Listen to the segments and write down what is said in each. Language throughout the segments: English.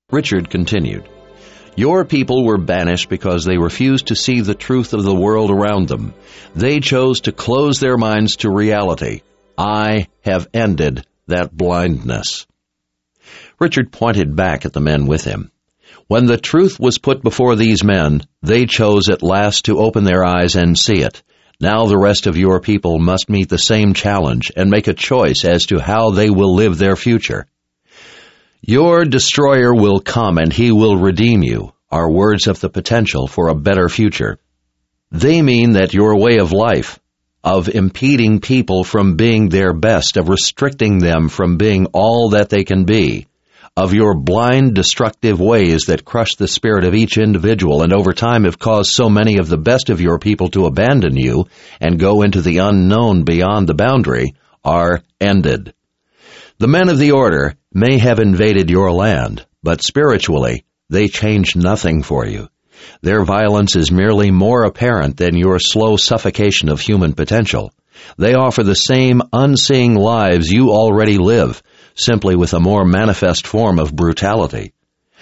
Richard continued, "Your people were banished because they refused to see the truth of the world around them. They chose to close their minds to reality. I have ended that blindness." Richard pointed back at the men with him. When the truth was put before these men, they chose at last to open their eyes and see it. Now the rest of your people must meet the same challenge and make a choice as to how they will live their future. Your destroyer will come and he will redeem you, are words of the potential for a better future. They mean that your way of life, of impeding people from being their best, of restricting them from being all that they can be, of your blind, destructive ways that crush the spirit of each individual and over time have caused so many of the best of your people to abandon you and go into the unknown beyond the boundary, are ended. The men of the Order may have invaded your land, but spiritually, they change nothing for you. Their violence is merely more apparent than your slow suffocation of human potential. They offer the same unseeing lives you already live, simply with a more manifest form of brutality.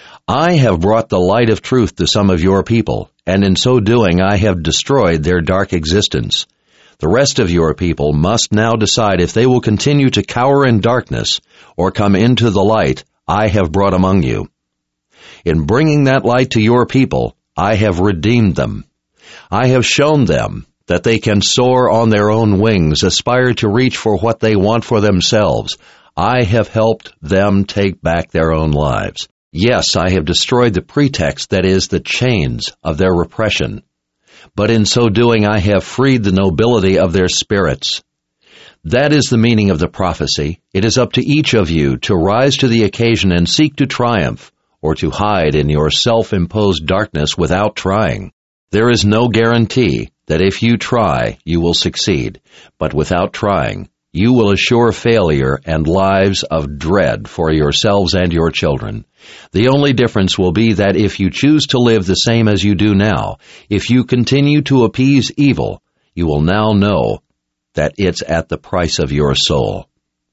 I have brought the light of truth to some of your people, and in so doing I have destroyed their dark existence. The rest of your people must now decide if they will continue to cower in darkness or come into the light I have brought among you. In bringing that light to your people, I have redeemed them. I have shown them that they can soar on their own wings, aspire to reach for what they want for themselves. I have helped them take back their own lives. Yes, I have destroyed the pretext that is the chains of their repression. But in so doing, I have freed the nobility of their spirits. That is the meaning of the prophecy. It is up to each of you to rise to the occasion and seek to triumph, or to hide in your self-imposed darkness without trying. There is no guarantee that if you try, you will succeed, but without trying, you will assure failure and lives of dread for yourselves and your children. The only difference will be that if you choose to live the same as you do now, if you continue to appease evil, you will now know that it's at the price of your soul.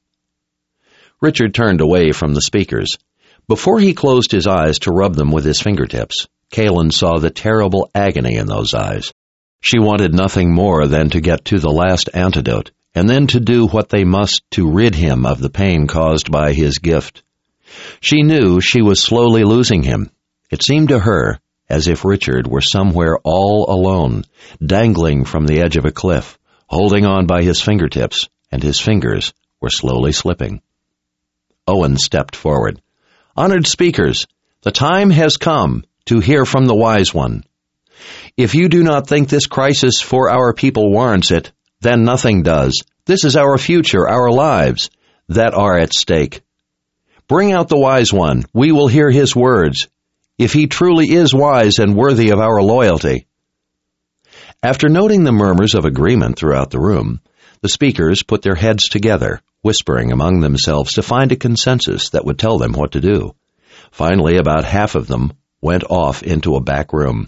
Richard turned away from the speakers. Before he closed his eyes to rub them with his fingertips, Kaylin saw the terrible agony in those eyes. She wanted nothing more than to get to the last antidote, and then to do what they must to rid him of the pain caused by his gift. She knew she was slowly losing him. It seemed to her as if Richard were somewhere all alone, dangling from the edge of a cliff, holding on by his fingertips, and his fingers were slowly slipping. Owen stepped forward. "Honored speakers, the time has come to hear from the Wise One. If you do not think this crisis for our people warrants it, then nothing does. This is our future, our lives, that are at stake. Bring out the Wise One. We will hear his words, if he truly is wise and worthy of our loyalty." After noting the murmurs of agreement throughout the room, the speakers put their heads together, whispering among themselves to find a consensus that would tell them what to do. Finally, about half of them went off into a back room.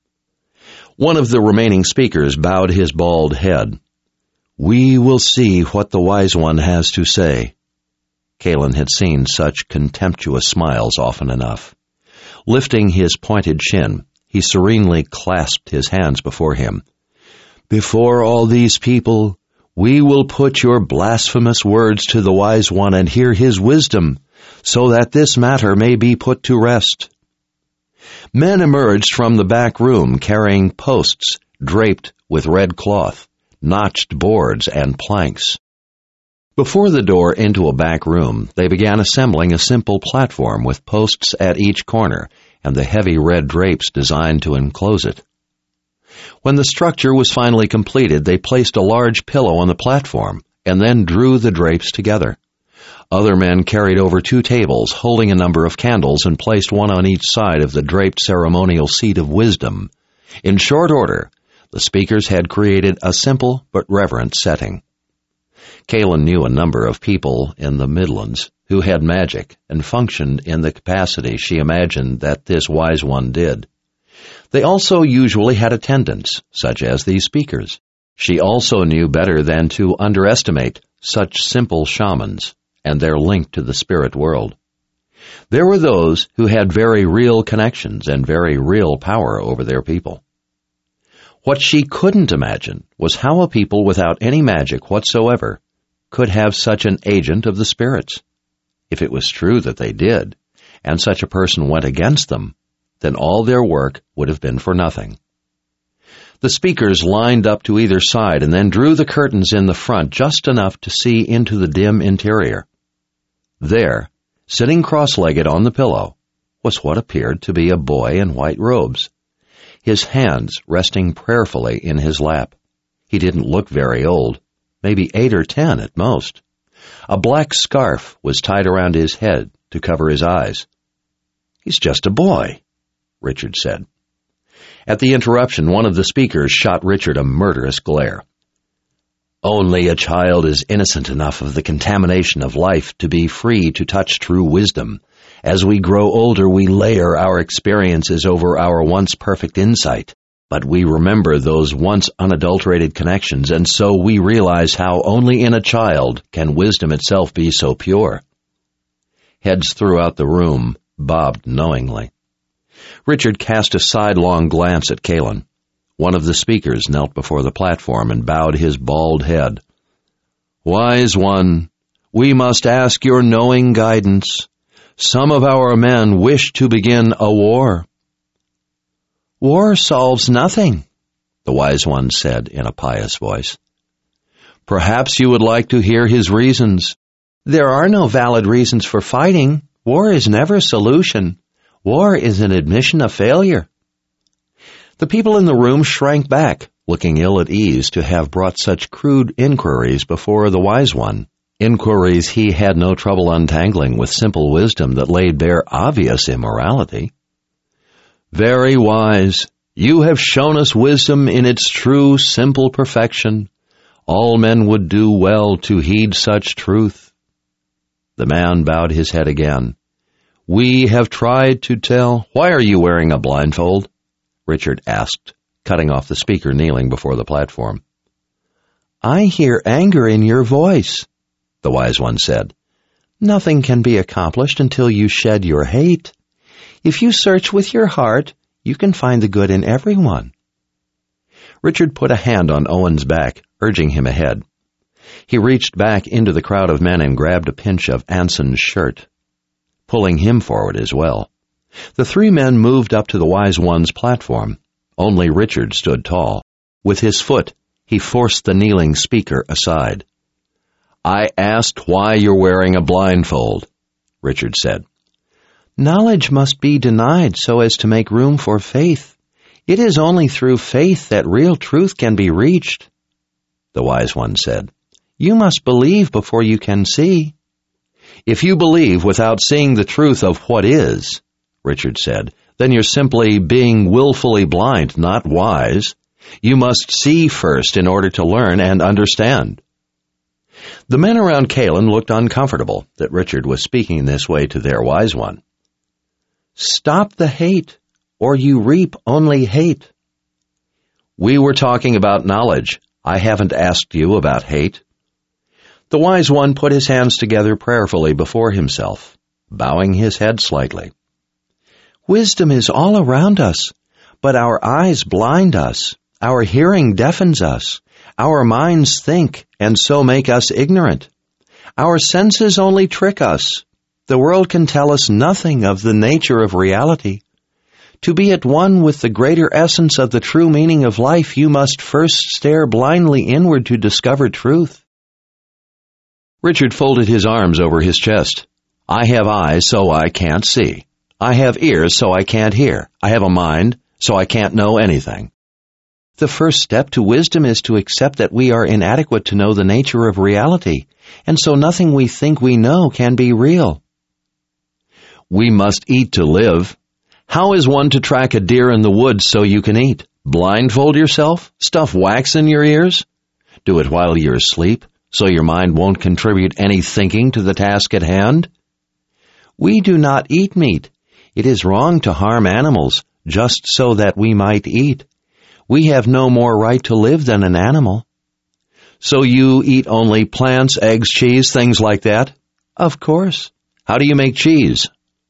One of the remaining speakers bowed his bald head. "We will see what the Wise One has to say." Kaylin had seen such contemptuous smiles often enough. Lifting his pointed chin, he serenely clasped his hands before him. "Before all these people, we will put your blasphemous words to the Wise One and hear his wisdom, so that this matter may be put to rest." Men emerged from the back room carrying posts draped with red cloth, notched boards, and planks. Before the door into a back room, they began assembling a simple platform with posts at each corner and the heavy red drapes designed to enclose it. When the structure was finally completed, they placed a large pillow on the platform and then drew the drapes together. Other men carried over 2 tables holding a number of candles and placed one on each side of the draped ceremonial seat of wisdom. In short order, the speakers had created a simple but reverent setting. Kaylin knew a number of people in the Midlands who had magic and functioned in the capacity she imagined that this Wise One did. They also usually had attendants, such as these speakers. She also knew better than to underestimate such simple shamans and their link to the spirit world. There were those who had very real connections and very real power over their people. What she couldn't imagine was how a people without any magic whatsoever could have such an agent of the spirits. If it was true that they did, and such a person went against them, then all their work would have been for nothing. The speakers lined up to either side and then drew the curtains in the front just enough to see into the dim interior. There, sitting cross-legged on the pillow, was what appeared to be a boy in white robes, his hands resting prayerfully in his lap. He didn't look very old, maybe 8 or 10 at most. A black scarf was tied around his head to cover his eyes. "He's just a boy," Richard said. At the interruption, one of the speakers shot Richard a murderous glare. "Only a child is innocent enough of the contamination of life to be free to touch true wisdom. As we grow older, we layer our experiences over our once perfect insight, but we remember those once unadulterated connections, and so we realize how only in a child can wisdom itself be so pure." Heads throughout the room bobbed knowingly. Richard cast a sidelong glance at Kalin. One of the speakers knelt before the platform and bowed his bald head. "Wise one, we must ask your knowing guidance. Some of our men wish to begin a war." "War solves nothing," the wise one said in a pious voice. "Perhaps you would like to hear his reasons." "There are no valid reasons for fighting. War is never a solution. War is an admission of failure." The people in the room shrank back, looking ill at ease to have brought such crude inquiries before the wise one, inquiries he had no trouble untangling with simple wisdom that laid bare obvious immorality. "Very wise, you have shown us wisdom in its true, simple perfection. All men would do well to heed such truth." The man bowed his head again. "We have tried to tell—" "Why are you wearing a blindfold?" Richard asked, cutting off the speaker kneeling before the platform. "I hear anger in your voice," the wise one said. "Nothing can be accomplished until you shed your hate. If you search with your heart, you can find the good in everyone." Richard put a hand on Owen's back, urging him ahead. He reached back into the crowd of men and grabbed a pinch of Anson's shirt, pulling him forward as well. The 3 men moved up to the wise one's platform. Only Richard stood tall. With his foot, he forced the kneeling speaker aside. "I asked why you're wearing a blindfold," Richard said. "Knowledge must be denied so as to make room for faith. It is only through faith that real truth can be reached," the wise one said. "You must believe before you can see." "If you believe without seeing the truth of what is," Richard said, "then you're simply being willfully blind, not wise. You must see first in order to learn and understand." The men around Kalin looked uncomfortable that Richard was speaking this way to their wise one. "Stop the hate, or you reap only hate." "We were talking about knowledge. I haven't asked you about hate." The wise one put his hands together prayerfully before himself, bowing his head slightly. "Wisdom is all around us, but our eyes blind us, our hearing deafens us, our minds think and so make us ignorant. Our senses only trick us. The world can tell us nothing of the nature of reality. To be at one with the greater essence of the true meaning of life, you must first stare blindly inward to discover truth." Richard folded his arms over his chest. "I have eyes, so I can't see. I have ears, so I can't hear. I have a mind, so I can't know anything." "The first step to wisdom is to accept that we are inadequate to know the nature of reality, and so nothing we think we know can be real." "We must eat to live. How is one to track a deer in the woods so you can eat? Blindfold yourself? Stuff wax in your ears? Do it while you're asleep, so your mind won't contribute any thinking to the task at hand?" "We do not eat meat. It is wrong to harm animals, just so that we might eat. We have no more right to live than an animal." "So you eat only plants, eggs, cheese, things like that?" "Of course." "How do you make cheese?"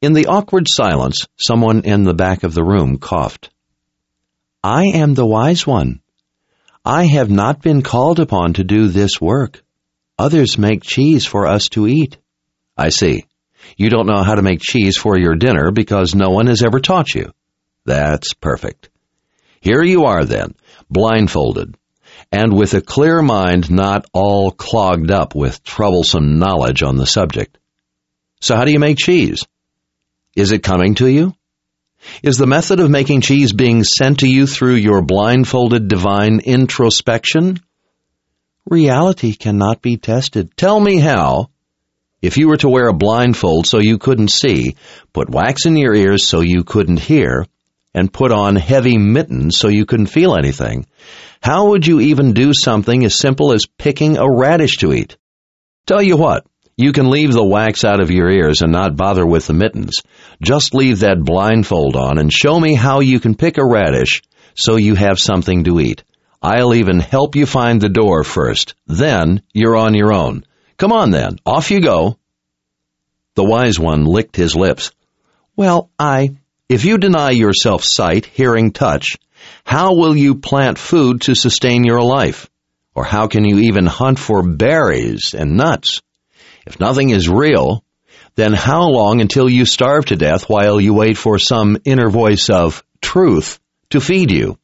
In the awkward silence, someone in the back of the room coughed. "I am the wise one. I have not been called upon to do this work. Others make cheese for us to eat." "I see. You don't know how to make cheese for your dinner because no one has ever taught you." "That's perfect. Here you are then, blindfolded, and with a clear mind not all clogged up with troublesome knowledge on the subject. So how do you make cheese? Is it coming to you? Is the method of making cheese being sent to you through your blindfolded divine introspection?" "Reality cannot be tested." "Tell me how. If you were to wear a blindfold so you couldn't see, put wax in your ears so you couldn't hear, and put on heavy mittens so you couldn't feel anything, how would you even do something as simple as picking a radish to eat? Tell you what, you can leave the wax out of your ears and not bother with the mittens. Just leave that blindfold on and show me how you can pick a radish so you have something to eat. I'll even help you find the door first. Then you're on your own. Come on then, off you go." The wise one licked his lips. "Well, If you deny yourself sight, hearing, touch, how will you plant food to sustain your life? Or how can you even hunt for berries and nuts? If nothing is real, then how long until you starve to death while you wait for some inner voice of truth to feed you?"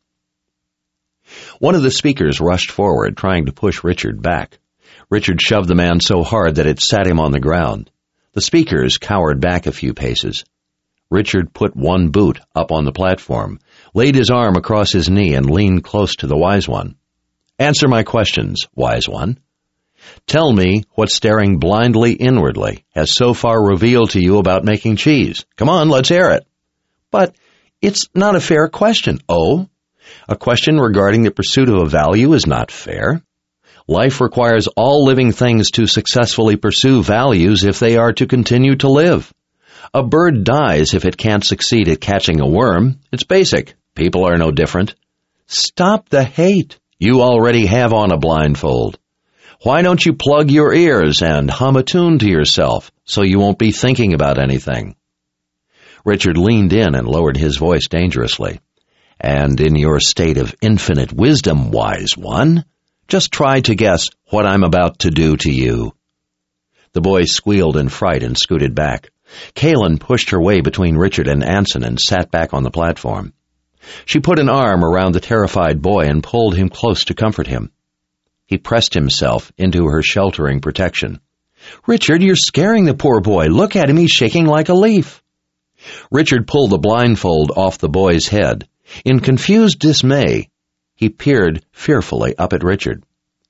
One of the speakers rushed forward, trying to push Richard back. Richard shoved the man so hard that it sat him on the ground. The speakers cowered back a few paces. Richard put one boot up on the platform, laid his arm across his knee, and leaned close to the wise one. "Answer my questions, wise one. Tell me what staring blindly inwardly has so far revealed to you about making cheese. Come on, let's hear it." "But it's not a fair question." "Oh? A question regarding the pursuit of a value is not fair. Life requires all living things to successfully pursue values if they are to continue to live. A bird dies if it can't succeed at catching a worm. It's basic. People are no different." "Stop the hate. You already have on a blindfold. Why don't you plug your ears and hum a tune to yourself so you won't be thinking about anything?" Richard leaned in and lowered his voice dangerously. "And in your state of infinite wisdom, wise one, just try to guess what I'm about to do to you." The boy squealed in fright and scooted back. Kaylin pushed her way between Richard and Anson and sat back on the platform. She put an arm around the terrified boy and pulled him close to comfort him. He pressed himself into her sheltering protection. "Richard, you're scaring the poor boy. Look at him, he's shaking like a leaf." Richard pulled the blindfold off the boy's head. In confused dismay, he peered fearfully up at Richard.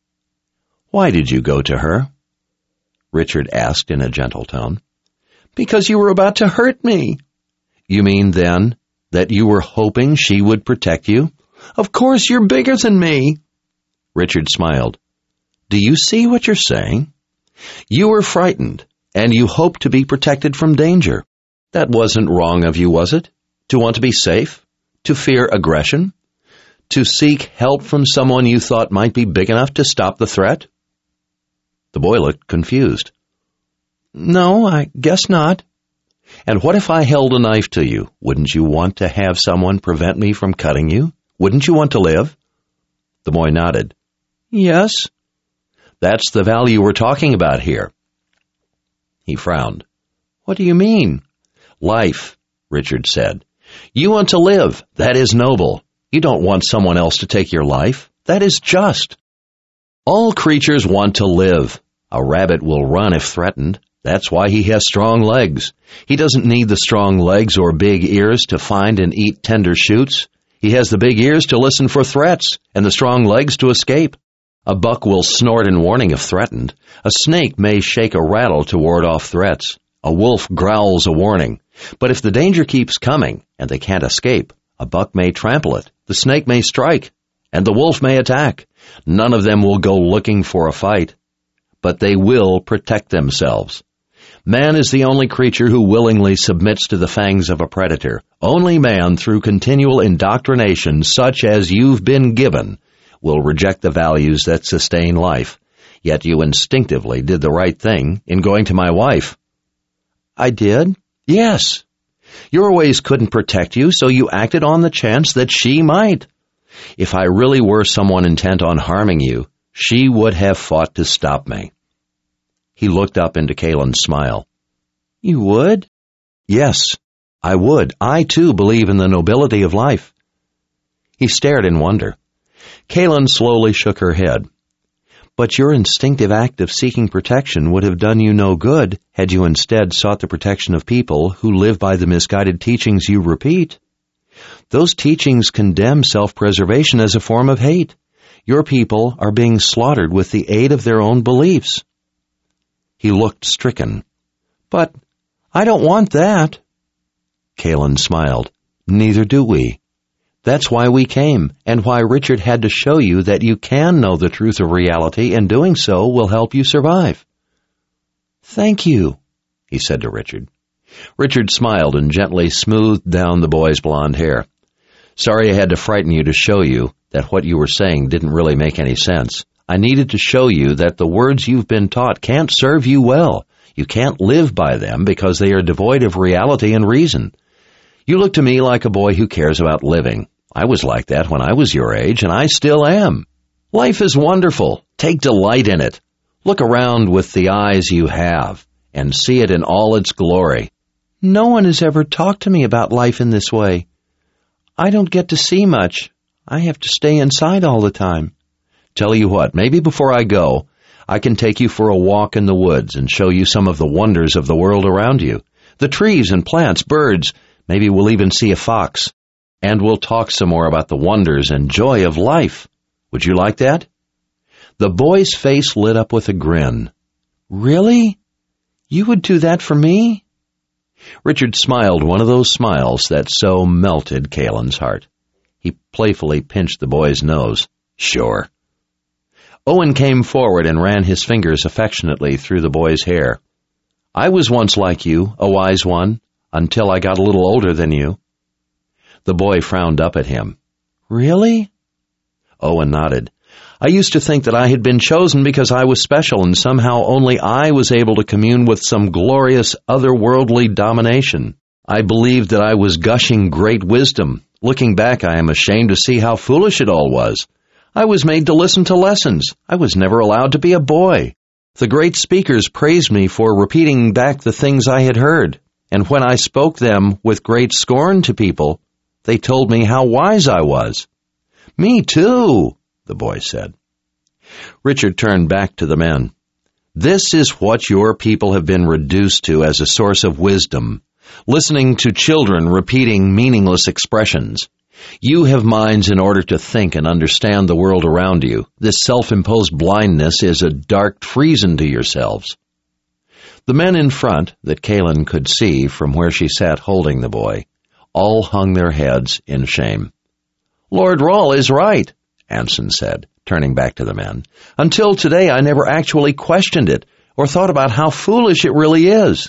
"Why did you go to her?" Richard asked in a gentle tone. "Because you were about to hurt me." "You mean, then, that you were hoping she would protect you?" "Of course, you're bigger than me." Richard smiled. "Do you see what you're saying? You were frightened, and you hoped to be protected from danger. That wasn't wrong of you, was it? To want to be safe? To fear aggression? To seek help from someone you thought might be big enough to stop the threat?" The boy looked confused. "No, I guess not." "And what if I held a knife to you? Wouldn't you want to have someone prevent me from cutting you? Wouldn't you want to live?" The boy nodded. "Yes." "That's the value we're talking about here." He frowned. "What do you mean?" "Life," Richard said. "You want to live. That is noble. You don't want someone else to take your life. That is just. All creatures want to live. A rabbit will run if threatened. That's why he has strong legs. He doesn't need the strong legs or big ears to find and eat tender shoots. He has the big ears to listen for threats and the strong legs to escape. A buck will snort in warning if threatened. A snake may shake a rattle to ward off threats. A wolf growls a warning. But if the danger keeps coming and they can't escape, a buck may trample it, the snake may strike, and the wolf may attack. None of them will go looking for a fight, but they will protect themselves. Man is the only creature who willingly submits to the fangs of a predator. Only man, through continual indoctrination such as you've been given, will reject the values that sustain life. Yet you instinctively did the right thing in going to my wife." "I did?" Yes. Your ways couldn't protect you, so you acted on the chance that she might. If I really were someone intent on harming you, she would have fought to stop me. He looked up into Kalen's smile. You would? Yes, I would. I, too, believe in the nobility of life. He stared in wonder. Kalen slowly shook her head. But your instinctive act of seeking protection would have done you no good had you instead sought the protection of people who live by the misguided teachings you repeat. Those teachings condemn self-preservation as a form of hate. Your people are being slaughtered with the aid of their own beliefs. He looked stricken. But I don't want that. Kalen smiled. Neither do we. That's why we came, and why Richard had to show you that you can know the truth of reality, and doing so will help you survive. Thank you, he said to Richard. Richard smiled and gently smoothed down the boy's blonde hair. Sorry I had to frighten you to show you that what you were saying didn't really make any sense. I needed to show you that the words you've been taught can't serve you well. You can't live by them because they are devoid of reality and reason. You look to me like a boy who cares about living. I was like that when I was your age, and I still am. Life is wonderful. Take delight in it. Look around with the eyes you have, and see it in all its glory. No one has ever talked to me about life in this way. I don't get to see much. I have to stay inside all the time. Tell you what, maybe before I go, I can take you for a walk in the woods and show you some of the wonders of the world around you. The trees and plants, birds. Maybe we'll even see a fox. And we'll talk some more about the wonders and joy of life. Would you like that? The boy's face lit up with a grin. Really? You would do that for me? Richard smiled one of those smiles that so melted Kalen's heart. He playfully pinched the boy's nose. Sure. Owen came forward and ran his fingers affectionately through the boy's hair. I was once like you, a wise one, until I got a little older than you. The boy frowned up at him. Really? Owen nodded. I used to think that I had been chosen because I was special and somehow only I was able to commune with some glorious otherworldly domination. I believed that I was gushing great wisdom. Looking back, I am ashamed to see how foolish it all was. I was made to listen to lessons. I was never allowed to be a boy. The great speakers praised me for repeating back the things I had heard, and when I spoke them with great scorn to people, they told me how wise I was. Me too, the boy said. Richard turned back to the men. This is what your people have been reduced to as a source of wisdom, listening to children repeating meaningless expressions. You have minds in order to think and understand the world around you. This self-imposed blindness is a dark treason to yourselves. The men in front, that Kalen could see from where she sat holding the boy, all hung their heads in shame. Lord Rawle is right, Anson said, turning back to the men. Until today I never actually questioned it or thought about how foolish it really is.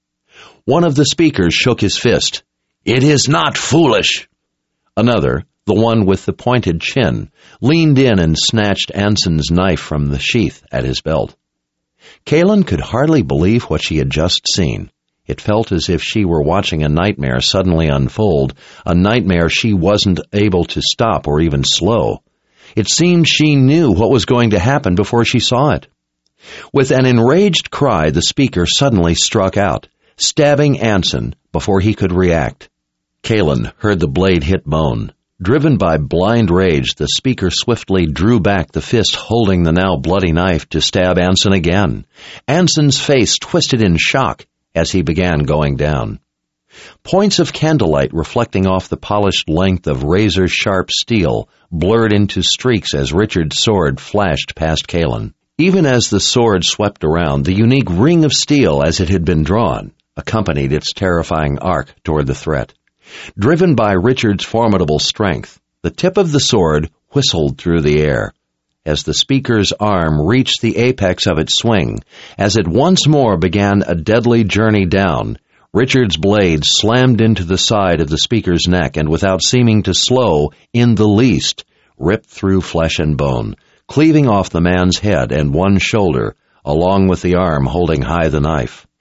One of the speakers shook his fist. It is not foolish. Another, the one with the pointed chin, leaned in and snatched Anson's knife from the sheath at his belt. Kalen could hardly believe what she had just seen. It felt as if she were watching a nightmare suddenly unfold, a nightmare she wasn't able to stop or even slow. It seemed she knew what was going to happen before she saw it. With an enraged cry, the speaker suddenly struck out, stabbing Anson before he could react. Kalen heard the blade hit bone. Driven by blind rage, the speaker swiftly drew back the fist holding the now bloody knife to stab Anson again. Anson's face twisted in shock as he began going down. Points of candlelight reflecting off the polished length of razor-sharp steel blurred into streaks as Richard's sword flashed past Kalen. Even as the sword swept around, the unique ring of steel as it had been drawn accompanied its terrifying arc toward the threat. Driven by Richard's formidable strength, the tip of the sword whistled through the air. As the speaker's arm reached the apex of its swing, as it once more began a deadly journey down, Richard's blade slammed into the side of the speaker's neck and, without seeming to slow in the least, ripped through flesh and bone, cleaving off the man's head and one shoulder, along with the arm holding high the knife.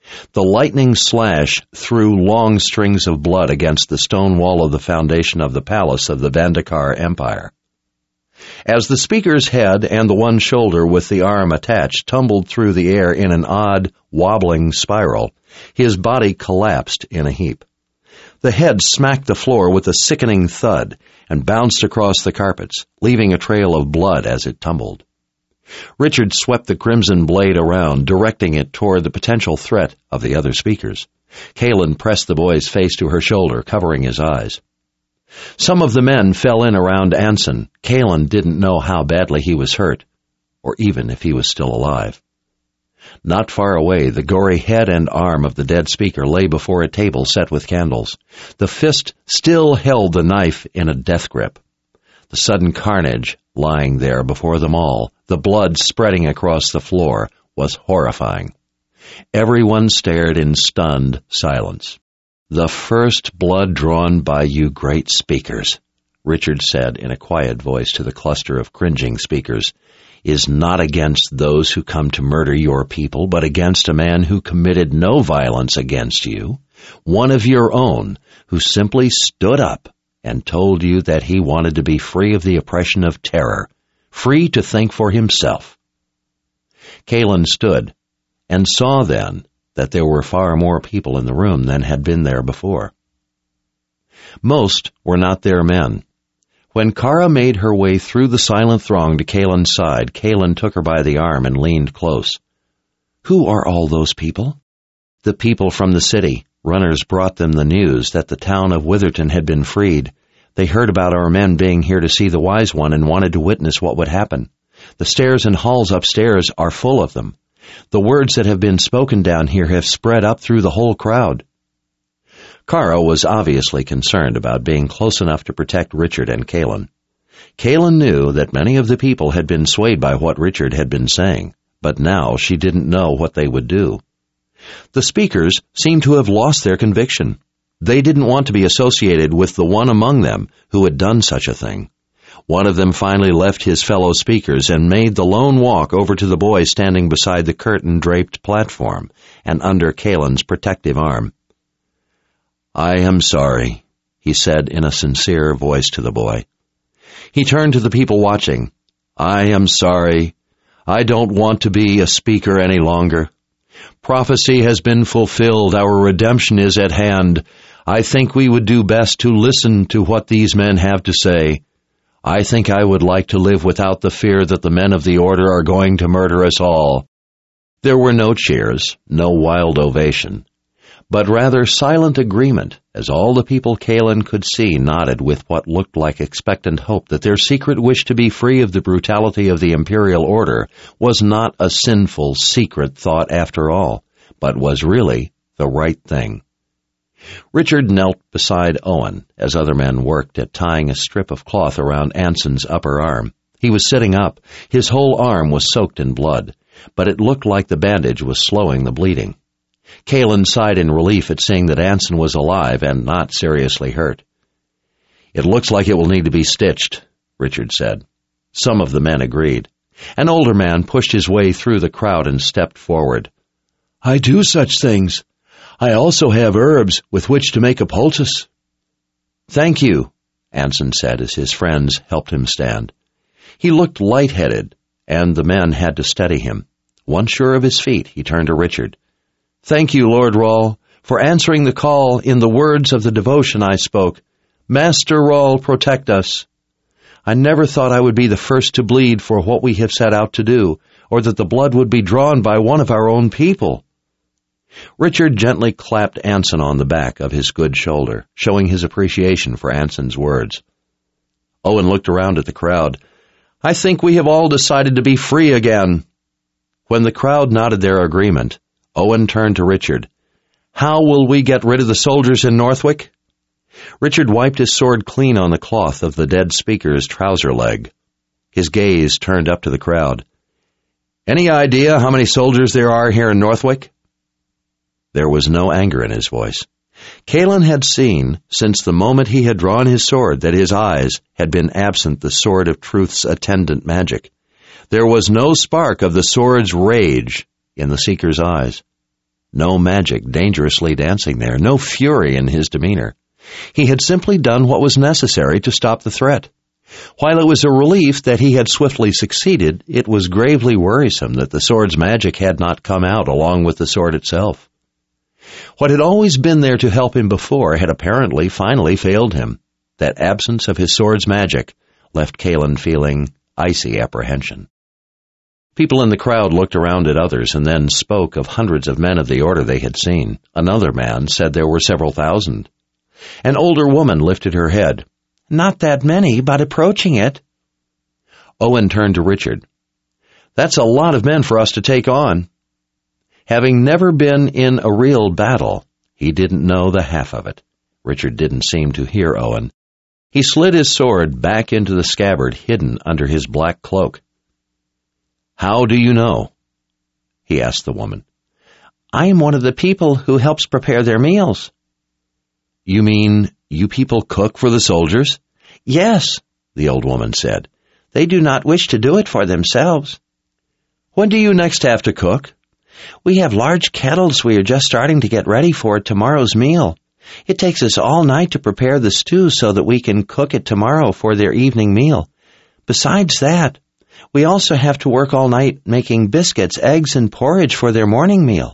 The lightning slash threw long strings of blood against the stone wall of the foundation of the palace of the Vandakar Empire. As the speaker's head and the one shoulder with the arm attached tumbled through the air in an odd, wobbling spiral, his body collapsed in a heap. The head smacked the floor with a sickening thud and bounced across the carpets, leaving a trail of blood as it tumbled. Richard swept the crimson blade around, directing it toward the potential threat of the other speakers. Kaelin pressed the boy's face to her shoulder, covering his eyes. Some of the men fell in around Anson. Kaelin didn't know how badly he was hurt, or even if he was still alive. Not far away, the gory head and arm of the dead speaker lay before a table set with candles. The fist still held the knife in a death grip. The sudden carnage lying there before them all, the blood spreading across the floor, was horrifying. Everyone stared in stunned silence. "The first blood drawn by you great speakers," Richard said in a quiet voice to the cluster of cringing speakers, "is not against those who come to murder your people, but against a man who committed no violence against you, one of your own, who simply stood up and told you that he wanted to be free of the oppression of terror, free to think for himself." Kaelin stood and saw then that there were far more people in the room than had been there before. Most were not their men. When Kara made her way through the silent throng to Kaelin's side, Kaelin took her by the arm and leaned close. "Who are all those people?" "The people from the city. Runners brought them the news that the town of Witherton had been freed. They heard about our men being here to see the Wise One and wanted to witness what would happen. The stairs and halls upstairs are full of them. The words that have been spoken down here have spread up through the whole crowd." Kara was obviously concerned about being close enough to protect Richard and Kaelin. Kaelin knew that many of the people had been swayed by what Richard had been saying, but now she didn't know what they would do. The speakers seemed to have lost their conviction. They didn't want to be associated with the one among them who had done such a thing. One of them finally left his fellow speakers and made the lone walk over to the boy standing beside the curtain-draped platform and under Kaelin's protective arm. "I am sorry," he said in a sincere voice to the boy. He turned to the people watching. "I am sorry. I don't want to be a speaker any longer. Prophecy has been fulfilled. Our redemption is at hand. I think we would do best to listen to what these men have to say. I think I would like to live without the fear that the men of the Order are going to murder us all." There were no cheers, no wild ovation, but rather silent agreement, as all the people Kaelin could see nodded with what looked like expectant hope that their secret wish to be free of the brutality of the Imperial Order was not a sinful, secret thought after all, but was really the right thing. Richard knelt beside Owen as other men worked at tying a strip of cloth around Anson's upper arm. He was sitting up. His whole arm was soaked in blood, but it looked like the bandage was slowing the bleeding. Kaelin sighed in relief at seeing that Anson was alive and not seriously hurt. "It looks like it will need to be stitched," Richard said. Some of the men agreed. An older man pushed his way through the crowd and stepped forward. "I do such things. I also have herbs with which to make a poultice." "Thank you," Anson said as his friends helped him stand. He looked lightheaded, and the men had to steady him. Once sure of his feet, he turned to Richard. "Thank you, Lord Rawle, for answering the call in the words of the devotion I spoke. Master Rawle, protect us. I never thought I would be the first to bleed for what we have set out to do, or that the blood would be drawn by one of our own people." Richard gently clapped Anson on the back of his good shoulder, showing his appreciation for Anson's words. Owen looked around at the crowd. "I think we have all decided to be free again." When the crowd nodded their agreement, Owen turned to Richard. "How will we get rid of the soldiers in Northwick?" Richard wiped his sword clean on the cloth of the dead speaker's trouser leg. His gaze turned up to the crowd. "Any idea how many soldiers there are here in Northwick?" There was no anger in his voice. Kaelin had seen, since the moment he had drawn his sword, that his eyes had been absent the sword of truth's attendant magic. There was no spark of the sword's rage in the seeker's eyes. No magic dangerously dancing there, no fury in his demeanor. He had simply done what was necessary to stop the threat. While it was a relief that he had swiftly succeeded, it was gravely worrisome that the sword's magic had not come out along with the sword itself. What had always been there to help him before had apparently finally failed him. That absence of his sword's magic left Calen feeling icy apprehension. People in the crowd looked around at others and then spoke of hundreds of men of the order they had seen. Another man said there were several thousand. An older woman lifted her head. "Not that many, but approaching it." Owen turned to Richard. "That's a lot of men for us to take on." Having never been in a real battle, he didn't know the half of it. Richard didn't seem to hear Owen. He slid his sword back into the scabbard hidden under his black cloak. "How do you know?" he asked the woman. "I am one of the people who helps prepare their meals." "You mean you people cook for the soldiers?" "Yes," the old woman said. "They do not wish to do it for themselves." "When do you next have to cook?" "We have large kettles we are just starting to get ready for tomorrow's meal. It takes us all night to prepare the stew so that we can cook it tomorrow for their evening meal. Besides that, we also have to work all night making biscuits, eggs, and porridge for their morning meal."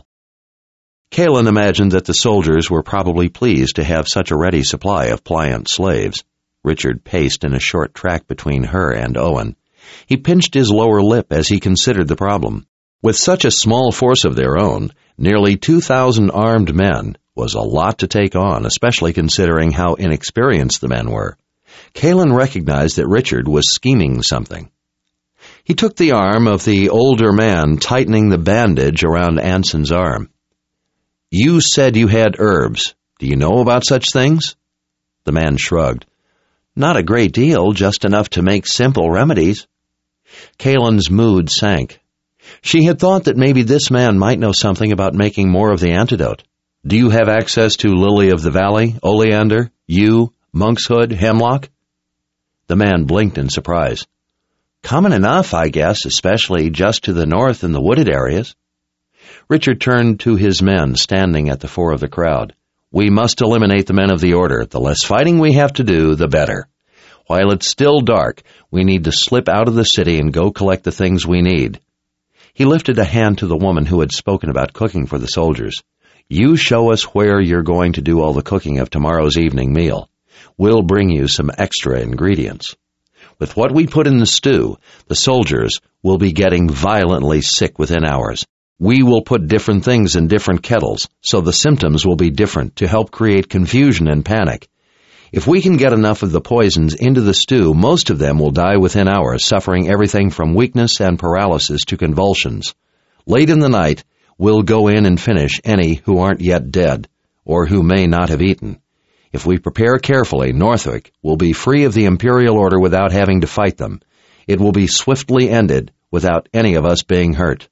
Calen imagined that the soldiers were probably pleased to have such a ready supply of pliant slaves. Richard paced in a short track between her and Owen. He pinched his lower lip as he considered the problem. With such a small force of their own, nearly 2,000 armed men was a lot to take on, especially considering how inexperienced the men were. Calen recognized that Richard was scheming something. He took the arm of the older man, tightening the bandage around Anson's arm. "You said you had herbs. Do you know about such things?" The man shrugged. "Not a great deal, just enough to make simple remedies." Calen's mood sank. She had thought that maybe this man might know something about making more of the antidote. "Do you have access to lily of the valley, oleander, yew, monkshood, hemlock?" The man blinked in surprise. "Common enough, I guess, especially just to the north in the wooded areas." Richard turned to his men standing at the fore of the crowd. "We must eliminate the men of the order. The less fighting we have to do, the better. While it's still dark, we need to slip out of the city and go collect the things we need." He lifted a hand to the woman who had spoken about cooking for the soldiers. "You show us where you're going to do all the cooking of tomorrow's evening meal. We'll bring you some extra ingredients. With what we put in the stew, the soldiers will be getting violently sick within hours. We will put different things in different kettles, so the symptoms will be different to help create confusion and panic. If we can get enough of the poisons into the stew, most of them will die within hours, suffering everything from weakness and paralysis to convulsions. Late in the night, we'll go in and finish any who aren't yet dead, or who may not have eaten. If we prepare carefully, Northwick will be free of the Imperial Order without having to fight them. It will be swiftly ended without any of us being hurt."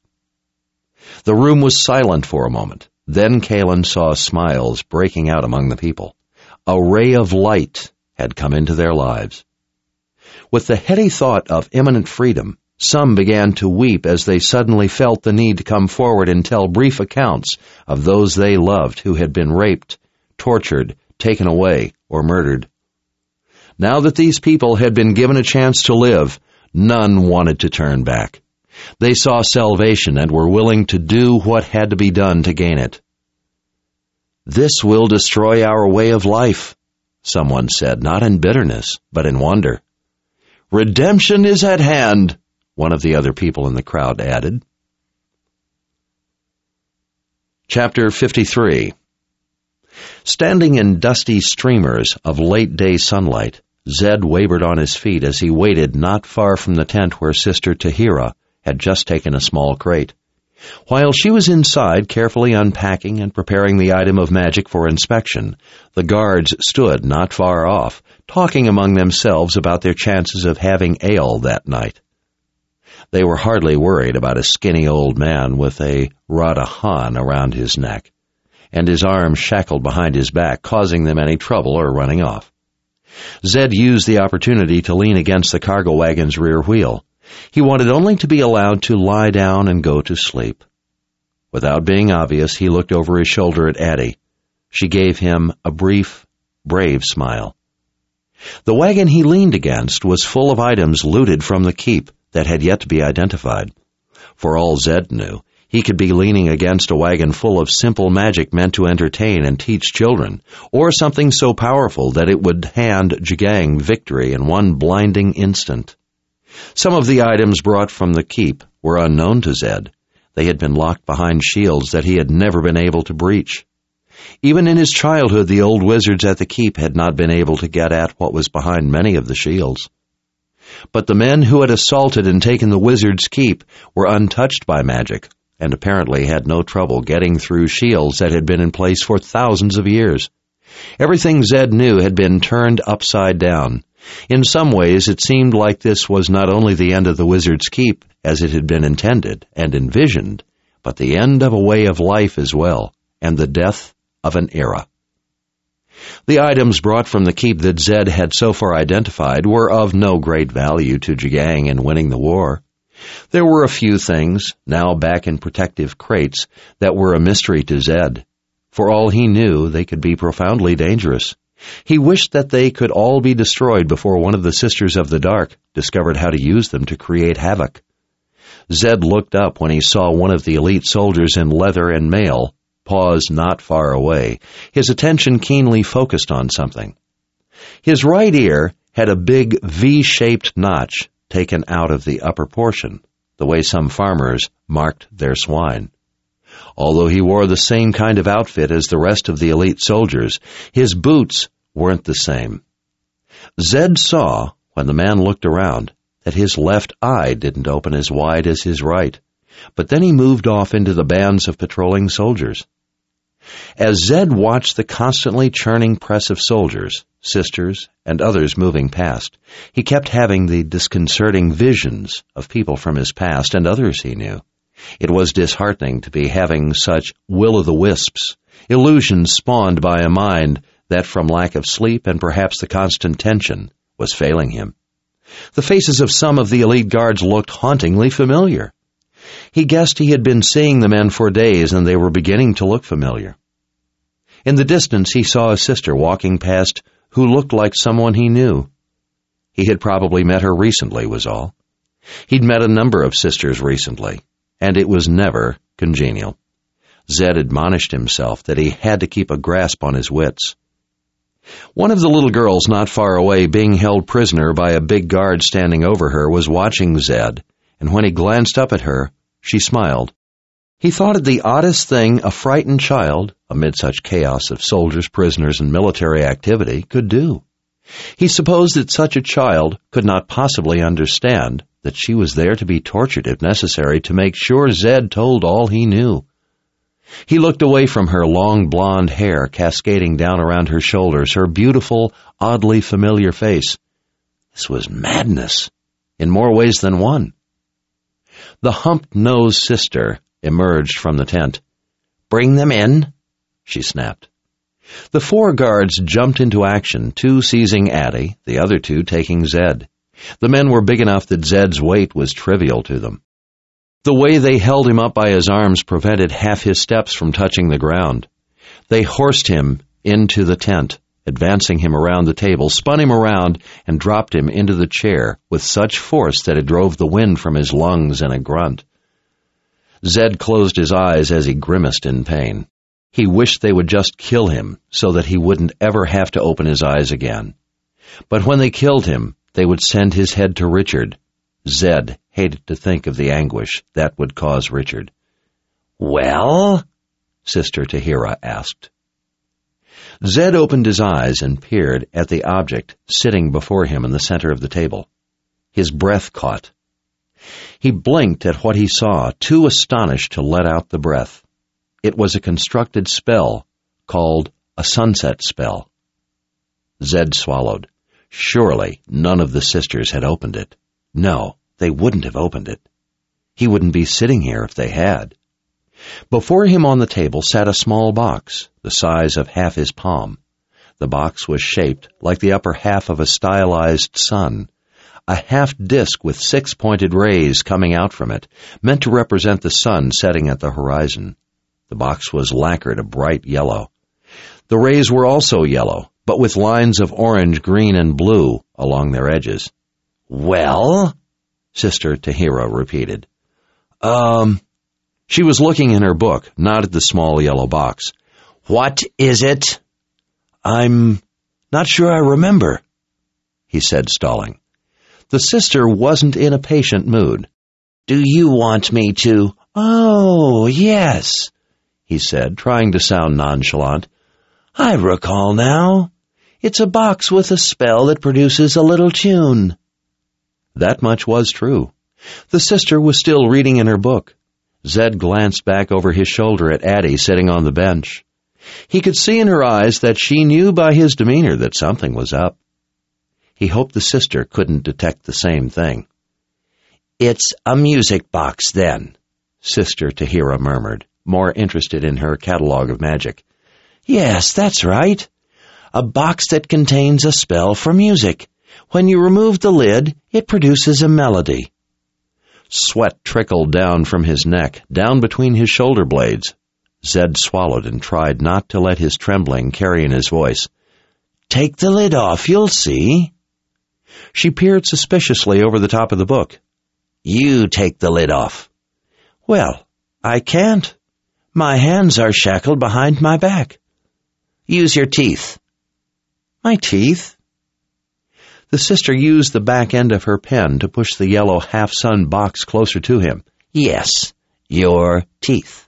The room was silent for a moment. Then Calen saw smiles breaking out among the people. A ray of light had come into their lives. With the heady thought of imminent freedom, some began to weep as they suddenly felt the need to come forward and tell brief accounts of those they loved who had been raped, tortured, taken away, or murdered. Now that these people had been given a chance to live, none wanted to turn back. They saw salvation and were willing to do what had to be done to gain it. "This will destroy our way of life," someone said, not in bitterness, but in wonder. "Redemption is at hand," one of the other people in the crowd added. Chapter 53. Standing in dusty streamers of late-day sunlight, Zed wavered on his feet as he waited not far from the tent where Sister Tahira had just taken a small crate. While she was inside, carefully unpacking and preparing the item of magic for inspection, the guards stood not far off, talking among themselves about their chances of having ale that night. They were hardly worried about a skinny old man with a radahan around his neck, and his arms shackled behind his back, causing them any trouble or running off. Zed used the opportunity to lean against the cargo wagon's rear wheel. He wanted only to be allowed to lie down and go to sleep. Without being obvious, he looked over his shoulder at Addie. She gave him a brief, brave smile. The wagon he leaned against was full of items looted from the keep that had yet to be identified. For all Zed knew, he could be leaning against a wagon full of simple magic meant to entertain and teach children, or something so powerful that it would hand Jigang victory in one blinding instant. Some of the items brought from the keep were unknown to Zed. They had been locked behind shields that he had never been able to breach. Even in his childhood, the old wizards at the keep had not been able to get at what was behind many of the shields. But the men who had assaulted and taken the wizard's keep were untouched by magic, and apparently had no trouble getting through shields that had been in place for thousands of years. Everything Zed knew had been turned upside down. In some ways, it seemed like this was not only the end of the wizard's keep, as it had been intended and envisioned, but the end of a way of life as well, and the death of an era. The items brought from the keep that Zed had so far identified were of no great value to Jigang in winning the war. There were a few things, now back in protective crates, that were a mystery to Zed. For all he knew, they could be profoundly dangerous. He wished that they could all be destroyed before one of the Sisters of the Dark discovered how to use them to create havoc. Zed looked up when he saw one of the elite soldiers in leather and mail pause not far away, his attention keenly focused on something. His right ear had a big V-shaped notch taken out of the upper portion, the way some farmers marked their swine. Although he wore the same kind of outfit as the rest of the elite soldiers, his boots weren't the same. Zed saw, when the man looked around, that his left eye didn't open as wide as his right, but then he moved off into the bands of patrolling soldiers. As Zed watched the constantly churning press of soldiers, sisters, and others moving past, he kept having the disconcerting visions of people from his past and others he knew. It was disheartening to be having such will-o'-the-wisps, illusions spawned by a mind that, from lack of sleep and perhaps the constant tension, was failing him. The faces of some of the elite guards looked hauntingly familiar. He guessed he had been seeing the men for days, and they were beginning to look familiar. In the distance, he saw a sister walking past who looked like someone he knew. He had probably met her recently, was all. He'd met a number of sisters recently, and it was never congenial. Zed admonished himself that he had to keep a grasp on his wits. One of the little girls not far away, being held prisoner by a big guard standing over her, was watching Zed, and when he glanced up at her, she smiled. He thought it the oddest thing a frightened child, amid such chaos of soldiers, prisoners, and military activity, could do. He supposed that such a child could not possibly understand that she was there to be tortured if necessary to make sure Zed told all he knew. He looked away from her long blonde hair cascading down around her shoulders, her beautiful, oddly familiar face. This was madness, in more ways than one. The humped-nosed sister emerged from the tent. "Bring them in," she snapped. The 4 guards jumped into action, 2 seizing Addie, the other 2 taking Zed. The men were big enough that Zed's weight was trivial to them. The way they held him up by his arms prevented half his steps from touching the ground. They horsed him into the tent, advancing him around the table, spun him around, and dropped him into the chair with such force that it drove the wind from his lungs in a grunt. Zed closed his eyes as he grimaced in pain. He wished they would just kill him so that he wouldn't ever have to open his eyes again. But when they killed him, they would send his head to Richard. Zed hated to think of the anguish that would cause Richard. "Well?" Sister Tahira asked. Zed opened his eyes and peered at the object sitting before him in the center of the table. His breath caught. He blinked at what he saw, too astonished to let out the breath. It was a constructed spell called a sunset spell. Zed swallowed. Surely none of the sisters had opened it. No, they wouldn't have opened it. He wouldn't be sitting here if they had. Before him on the table sat a small box, the size of half his palm. The box was shaped like the upper half of a stylized sun, a half disk with 6 pointed rays coming out from it, meant to represent the sun setting at the horizon, The box was lacquered a bright yellow. The rays were also yellow, but with lines of orange, green, and blue along their edges. "Well?" Sister Tahira repeated. She was looking in her book, not at the small yellow box. "What is it?" "I'm not sure I remember," he said, stalling. The sister wasn't in a patient mood. "Do you want me to—" "Oh, yes," he said, trying to sound nonchalant. "I recall now. It's a box with a spell that produces a little tune." That much was true. The sister was still reading in her book. Zed glanced back over his shoulder at Addie sitting on the bench. He could see in her eyes that she knew by his demeanor that something was up. He hoped the sister couldn't detect the same thing. "It's a music box, then," Sister Tahira murmured, more interested in her catalog of magic. "Yes, that's right. A box that contains a spell for music. When you remove the lid, it produces a melody." Sweat trickled down from his neck, down between his shoulder blades. Zed swallowed and tried not to let his trembling carry in his voice. "Take the lid off, you'll see." She peered suspiciously over the top of the book. "You take the lid off." "Well, I can't. My hands are shackled behind my back." "Use your teeth." "My teeth?" The sister used the back end of her pen to push the yellow half-sun box closer to him. "Yes, your teeth."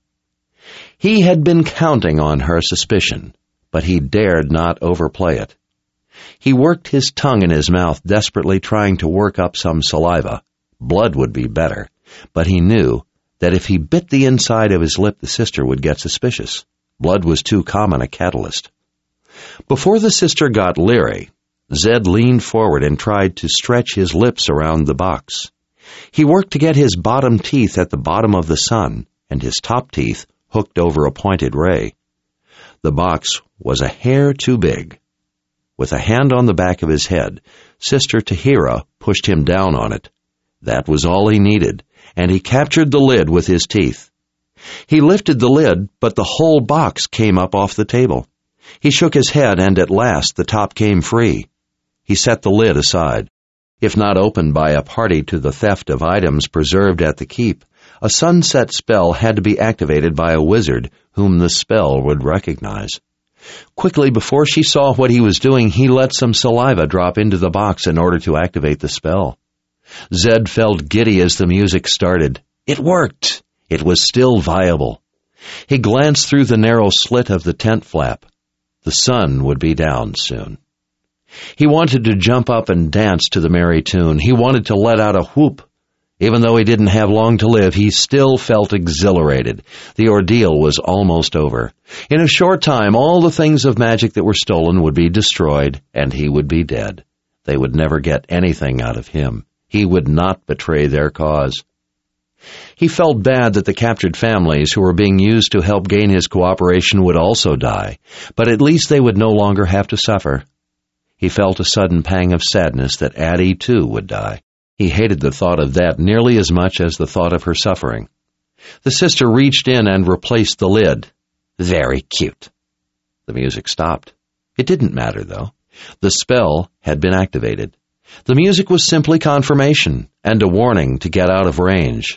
He had been counting on her suspicion, but he dared not overplay it. He worked his tongue in his mouth, desperately trying to work up some saliva. Blood would be better, but he knew that if he bit the inside of his lip, the sister would get suspicious. Blood was too common a catalyst. Before the sister got leery, Zed leaned forward and tried to stretch his lips around the box. He worked to get his bottom teeth at the bottom of the sun, and his top teeth hooked over a pointed ray. The box was a hair too big. With a hand on the back of his head, Sister Tahira pushed him down on it. That was all he needed, and he captured the lid with his teeth. He lifted the lid, but the whole box came up off the table. He shook his head, and at last the top came free. He set the lid aside. If not opened by a party to the theft of items preserved at the keep, a sunset spell had to be activated by a wizard whom the spell would recognize. Quickly, before she saw what he was doing, he let some saliva drop into the box in order to activate the spell. Zed felt giddy as the music started. It worked. It was still viable. He glanced through the narrow slit of the tent flap. The sun would be down soon. He wanted to jump up and dance to the merry tune. He wanted to let out a whoop. Even though he didn't have long to live, he still felt exhilarated. The ordeal was almost over. In a short time, all the things of magic that were stolen would be destroyed, and he would be dead. They would never get anything out of him. He would not betray their cause. He felt bad that the captured families who were being used to help gain his cooperation would also die, but at least they would no longer have to suffer. He felt a sudden pang of sadness that Addie, too, would die. He hated the thought of that nearly as much as the thought of her suffering. The sister reached in and replaced the lid. Very cute. The music stopped. It didn't matter, though. The spell had been activated. The music was simply confirmation and a warning to get out of range.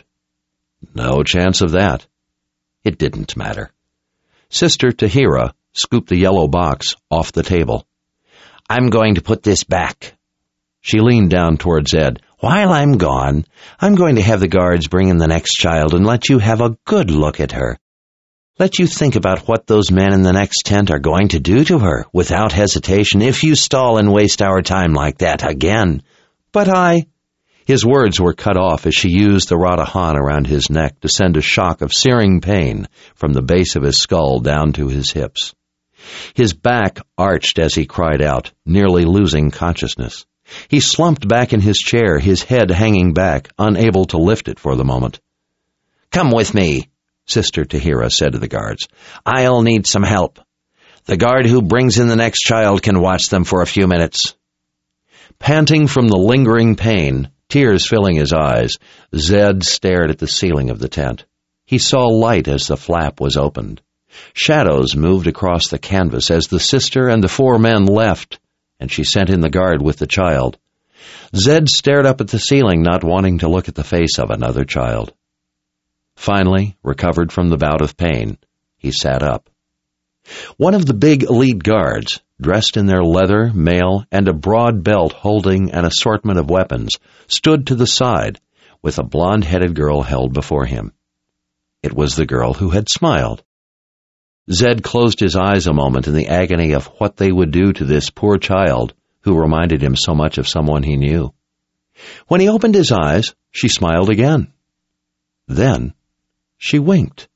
No chance of that. It didn't matter. Sister Tahira scooped the yellow box off the table. I'm going to put this back. She leaned down toward Zed. While I'm gone, I'm going to have the guards bring in the next child and let you have a good look at her. Let you think about what those men in the next tent are going to do to her, without hesitation, if you stall and waste our time like that again. But His words were cut off as she used the Radahan around his neck to send a shock of searing pain from the base of his skull down to his hips. His back arched as he cried out, nearly losing consciousness. He slumped back in his chair, his head hanging back, unable to lift it for the moment. Come with me, Sister Tahira said to the guards. I'll need some help. The guard who brings in the next child can watch them for a few minutes. Panting from the lingering pain, tears filling his eyes, Zed stared at the ceiling of the tent. He saw light as the flap was opened. Shadows moved across the canvas as the sister and the 4 men left, and she sent in the guard with the child. Zed stared up at the ceiling, not wanting to look at the face of another child. Finally, recovered from the bout of pain, he sat up. One of the big elite guards, dressed in their leather, mail, and a broad belt holding an assortment of weapons, stood to the side, with a blonde-headed girl held before him. It was the girl who had smiled. Zed closed his eyes a moment in the agony of what they would do to this poor child who reminded him so much of someone he knew. When he opened his eyes, she smiled again. Then she winked.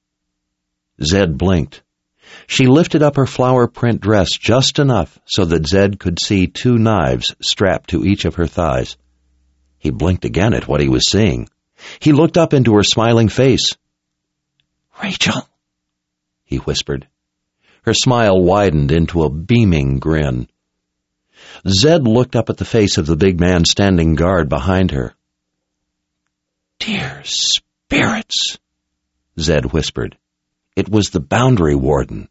Zed blinked. She lifted up her flower print dress just enough so that Zed could see 2 knives strapped to each of her thighs. He blinked again at what he was seeing. He looked up into her smiling face. "Rachel," he whispered. Her smile widened into a beaming grin. Zed looked up at the face of the big man standing guard behind her. "Dear spirits," Zed whispered. It was the boundary warden.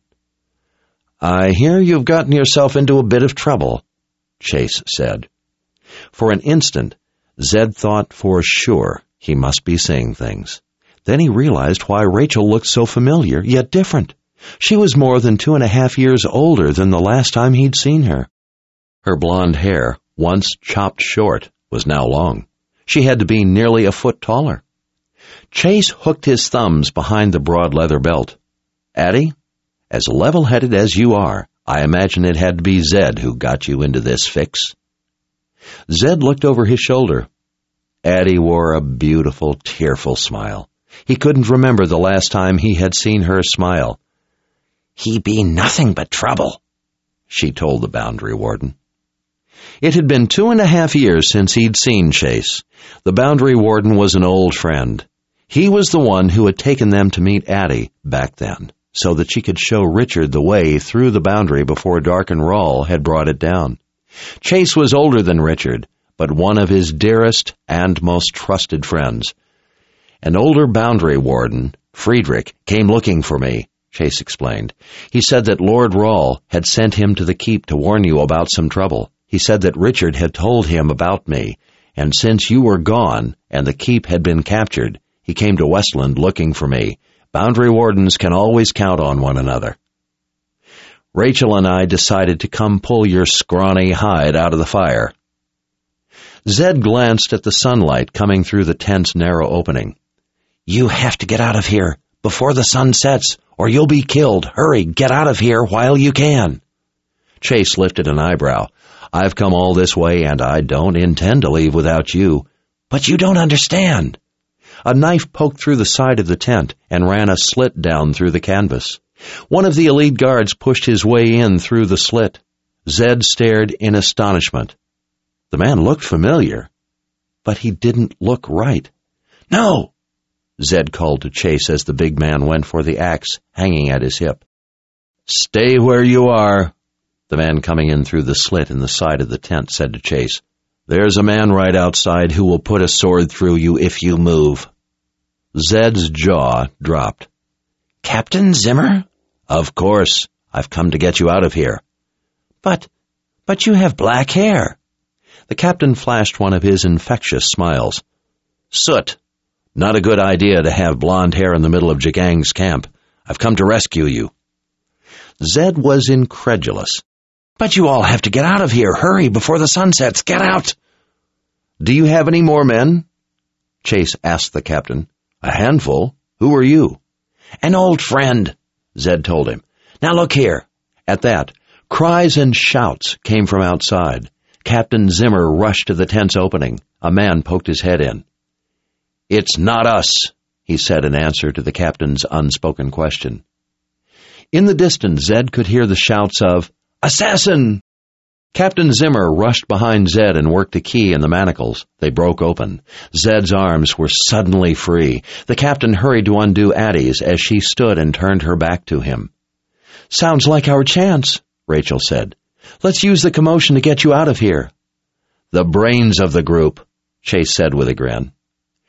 "I hear you've gotten yourself into a bit of trouble," Chase said. For an instant, Zed thought for sure he must be seeing things. Then he realized why Rachel looked so familiar, yet different. She was more than 2.5 years older than the last time he'd seen her. Her blonde hair, once chopped short, was now long. She had to be nearly a foot taller. Chase hooked his thumbs behind the broad leather belt. "Addie, as level-headed as you are, I imagine it had to be Zed who got you into this fix." Zed looked over his shoulder. Addie wore a beautiful, tearful smile. He couldn't remember the last time he had seen her smile. "He be nothing but trouble," she told the boundary warden. It had been 2.5 years since he'd seen Chase. The boundary warden was an old friend. He was the one who had taken them to meet Addie back then, so that she could show Richard the way through the boundary before Dark and Rawl had brought it down. Chase was older than Richard, but one of his dearest and most trusted friends. "An older boundary warden, Friedrich, came looking for me," Chase explained. "He said that Lord Rawl had sent him to the keep to warn you about some trouble. He said that Richard had told him about me, and since you were gone and the keep had been captured, he came to Westland looking for me. Boundary wardens can always count on one another." "Rachel and I decided to come pull your scrawny hide out of the fire." Zed glanced at the sunlight coming through the tent's narrow opening. "You have to get out of here before the sun sets, or you'll be killed. Hurry, get out of here while you can." Chase lifted an eyebrow. "I've come all this way, and I don't intend to leave without you." "But you don't understand." A knife poked through the side of the tent and ran a slit down through the canvas. One of the elite guards pushed his way in through the slit. Zed stared in astonishment. The man looked familiar, but he didn't look right. "No!" Zed called to Chase as the big man went for the axe hanging at his hip. "Stay where you are," the man coming in through the slit in the side of the tent said to Chase. "There's a man right outside who will put a sword through you if you move." Zed's jaw dropped. "Captain Zimmer?" "Of course. I've come to get you out of here." But you have black hair." The captain flashed one of his infectious smiles. "Soot. Not a good idea to have blonde hair in the middle of Jagang's camp. I've come to rescue you." Zed was incredulous. "But you all have to get out of here. Hurry before the sun sets. Get out." "Do you have any more men?" Chase asked the captain. "A handful. Who are you?" "An old friend," Zed told him. "Now look here." At that, cries and shouts came from outside. Captain Zimmer rushed to the tent's opening. A man poked his head in. "It's not us," he said in answer to the captain's unspoken question. In the distance, Zed could hear the shouts of, "Assassin!" Captain Zimmer rushed behind Zed and worked a key in the manacles. They broke open. Zed's arms were suddenly free. The captain hurried to undo Addie's as she stood and turned her back to him. "Sounds like our chance," Rachel said. "Let's use the commotion to get you out of here." "The brains of the group," Chase said with a grin.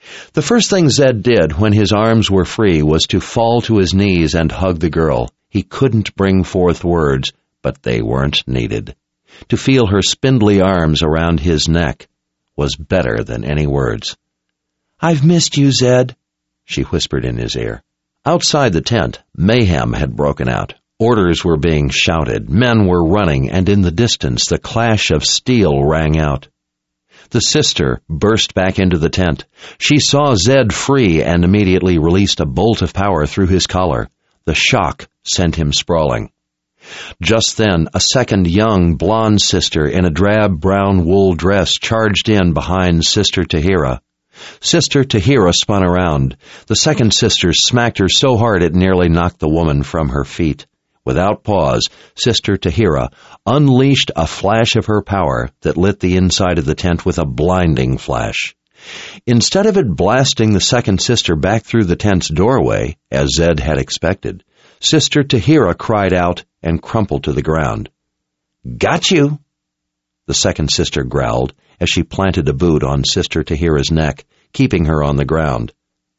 The first thing Zed did when his arms were free was to fall to his knees and hug the girl. He couldn't bring forth words, but they weren't needed. To feel her spindly arms around his neck was better than any words. "I've missed you, Zed," she whispered in his ear. Outside the tent, mayhem had broken out. Orders were being shouted, men were running, and in the distance the clash of steel rang out. The sister burst back into the tent. She saw Zed free and immediately released a bolt of power through his collar. The shock sent him sprawling. Just then, a second young, blonde sister in a drab brown wool dress charged in behind Sister Tahira. Sister Tahira spun around. The second sister smacked her so hard it nearly knocked the woman from her feet. Without pause, Sister Tahira unleashed a flash of her power that lit the inside of the tent with a blinding flash. Instead of it blasting the second sister back through the tent's doorway, as Zed had expected, Sister Tahira cried out and crumpled to the ground. "Got you!" The second sister growled as she planted a boot on Sister Tahira's neck, keeping her on the ground.